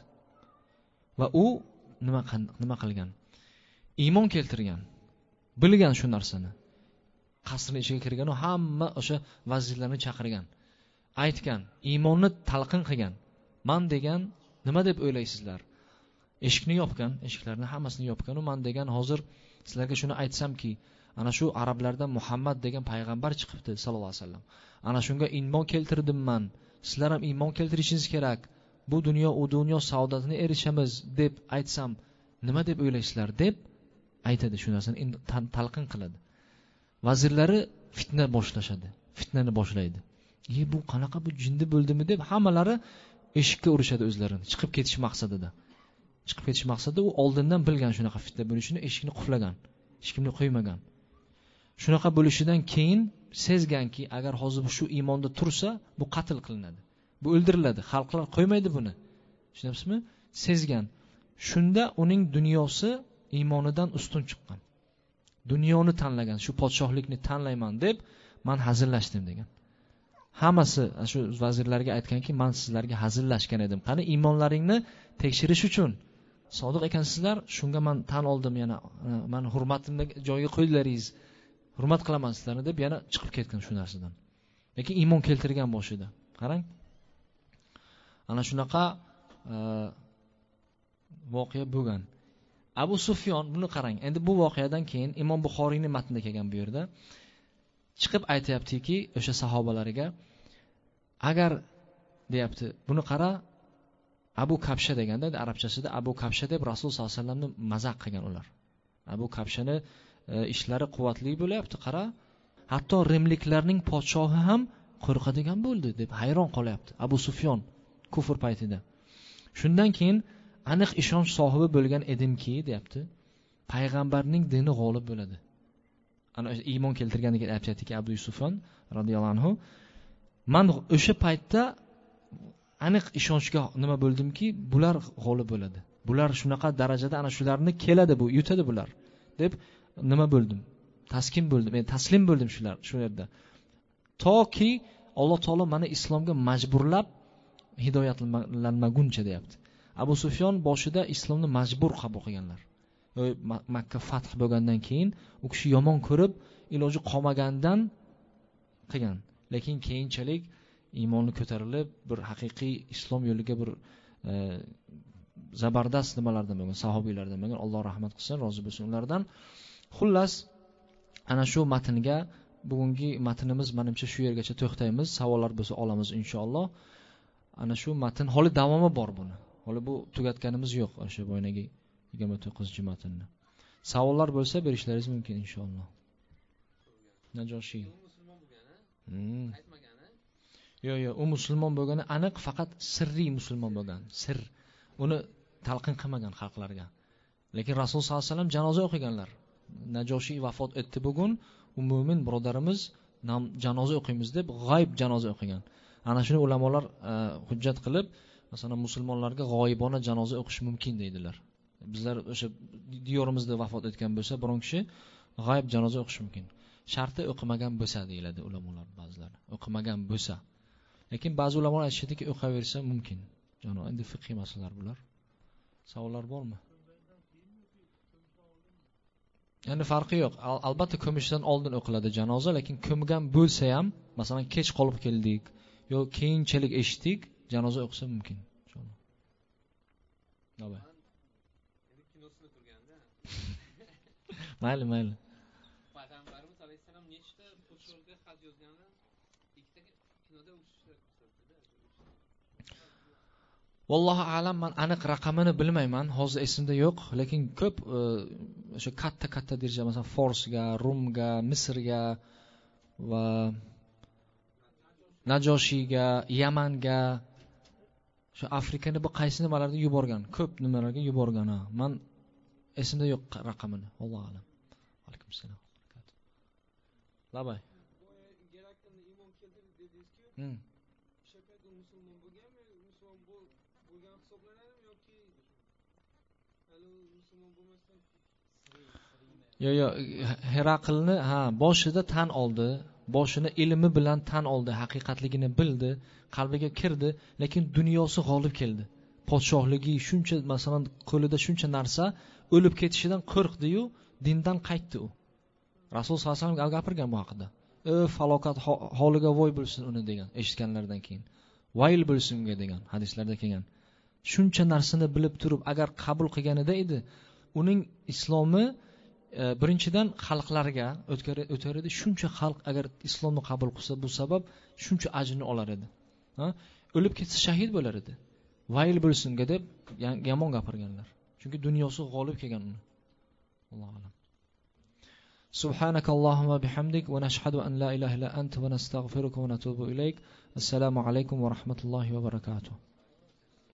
Va u nima qilgan? Iymon keltirgan. Bilgan shu narsani. Qasrning ichiga kirgan, hamma o'sha vazirlarni chaqirgan. Aytgan, iymonni talqin qilgan. Men degan nima deb o'ylaysizlar? Eshikni yopgan, eshiklarni hammasini yopgan. U men degan hozir sizlarga shuni aytsamki, ana shu arablardan Muhammad degan payg'ambar chiqibdi sallallohu alayhi vasallam. Ana shunga iymon keltirdim men. Sizlar ham iymon keltirishingiz kerak. Bu dunyo u dunyo saodatini erishamiz deb aytsam, nima deb o'ylaysizlar deb aytadi, shu narsani talqin qiladi. Vazirlari fitna boshlashadi. Fitnani boshlaydi. Bu qanaqa bu jinni bo'ldimi deb hammalari eshikka urishadi o'zlarini, chiqib ketish maqsadida. Chiqib ketish maqsadida u oldindan bilgan shunaqa fitna bo'lishini, eshikni qulflagan. Hech kimni qo'ymagan. Shunaqa bo'lishidan keyin sezganki, agar hozir shu iymonda tursa, bu qatl qilinadi. Bu o'ldiriladi. Xalqlar qo'ymaydi buni. Tushunasizmi? Sezgan. Shunda uning dunyosi iymonidan ustun chiqqan. Dunyoni tanlagan, shu podshohlikni tanlayman deb men hazillashdim degan. Hammasi shu vazirlarga aytganki, men sizlarga hazillashgan edim. Qani iymonlaringni tekshirish uchun sodiq ekansizlar, shunga men tan oldim, yana men hurmatimni joyiga qo'ydilaringiz. Hurmat qilaman sizlarni deb yana chiqib ketgan shu narsadan. Lekin iymon keltirgan boshida. Qarang. Ana shunaqa voqea bo'lgan. Abu Sufyon, buni qarang. Endi bu voqeadan keyin Imom Buxoriyning matnida kelgan bu yerda chiqib aytayaptiki, o'sha sahobalariga, agar deyapti, buni qara, Abu Kabsha deganda arabchasida Abu Kabsha deb Rasul sollallohu alayhi vasallamni mazaq qilgan ular. Abu Kabshani ishlari quvvatli bo'lyapti, qara. Hatto rimliklarning podshohi ham qo'rqadigan bo'ldi deb hayron qolyapti Abu Sufyon kufr paytida. Shundan keyin aniq ishonch sohibi bo'lgan edimki, deyapti, payg'ambarning dini g'olib bo'ladi. Ana iymon keltirganiga aytayaptiki Abu Sufyon radhiyallohu anhu, men o'sha paytda aniq ishonchga nima bo'ldimki, bular g'olib bo'ladi. Bular shunaqa darajada ana shularni keladi, bu yutadi bular deb nima bo'ldim? Taskin bo'ldim, men taslim bo'ldim shu yerda. Toki Alloh taolo meni islomga majburlab hidoyatlanmaguncha deyapti. Abu Sufyon boshida islomni majbur qabul qilganlar. Makka fath bo'lgandan keyin u kishi yomon ko'rib, iloji qolmagandan qilgan. Lekin keyinchalik iymoni ko'tarilib, bir haqiqiy islom yo'liga bir zabardast nimalardan bo'lgan, sahobiylardan bo'lgan, Alloh rahmat qilsin, rozi bo'lsin ulardan. Xullas, ana shu matnga bugungi matnimiz menimcha shu yergacha to'xtaymiz. Savollar bo'lsa olamiz inshaalloh. Ana shu matn holi davomi bor buni. Hali bu tugatganimiz yo'q o'sha boynagi 29 matnni. Savollar bo'lsa berishlaringiz mumkin inshaalloh. Najoshi musulmon bo'lgan-a? Aytmagan-a? Yo'q, u musulmon bo'lgani aniq, faqat sirriy musulmon bo'lgan. Sir. Uni talqin qilmagan xalqlarga. Lekin Rasul sollallohu alayhi vasallam janoza o'qiganlar. Najoshi vafot etdi bugun, u mu'min birodarimiz janoza o'qiymiz deb g'oyib janoza o'qigan. Ana shuni ulamolar hujjat qilib, masalan musulmonlarga g'oyibona janoza o'qish mumkin deydilar. Bizlar o'sha diyorimizda vafot etgan bo'lsa, biron kishi g'oyib janoza o'qish mumkin. Sharti o'qimagan bo'lsa deyiladi ulamolar ba'zilar. O'qimagan bo'lsa. Lekin ba'zi ulamolar aytishadiki, o'qaversa mumkin. Janob, endi fiqhiy masalalar bular. Savollar bormi? Endi farqi yo'q. Albatta ko'mishdan oldin o'qiladi janoza, lekin ko'mgan bo'lsa ham, masalan kech qolib keldik yo keyinchalik eshitdik, janoza o'qisa mumkin. Inshaalloh. Nima? Endi kinosida turganda. Mayli. Payg'ambarimiz alayhisalom nechta podshohga xat yozganlar? Ikkita kinoda o'qishlar ko'rsatdi-da. Vallohu a'lam, men aniq raqamini bilmayman, hozir esimda yo'q, lekin ko'p o'sha katta daraja, masalan Forsga, Rumga, Misrga va Najoshiga, Yamanga, shu Afrikani bu qaysi nimalarga yuborgan, ko'p nimalarga yuborgan. Men esimda yo'q raqamini, vallohu a'lam. Alaykum assalom. Labay. Imom keldi dedingiz-ku. Shakati musulmon bo'lganmi? Musulmon bo'lgan hisoblanadimi yoki hali musulmon bo'lmasdan? Yo'q, Heraqlni boshida tan oldi, boshini ilmi bilan tan oldi, haqiqatligini bildi, qalbiga kirdi, lekin dunyosi g'olib keldi. Podshohligi shuncha, masalan, qo'lida shuncha narsa, o'lib ketishidan qo'rqdi-yu, dindan qaytdi u. Rasul sollallohu alayhi vasallam gapirgan bu haqida. Falokat holiga voy bo'lsin uni degan, eshitganlardan keyin. Vayl bo'lsin unga degan hadislarda kelgan. Shuncha narsani bilib turib agar qabul qilganida edi, uning islomi birinchidan xalqlarga o'tar edi. Shuncha xalq agar islomni qabul qilsa, bu sabab shuncha ajrni olar edi. O'lib ketsa shahid bo'lar edi. Vayl bo'lsinga deb yomon gapirganlar. Chunki dunyosi g'olib kelgan uni. Allohu a'lam. سبحانك اللهم وبحمدك ونشهد أن لا إله إلا أنت ونستغفرك ونتوب إليك. السلام عليكم ورحمة الله وبركاته.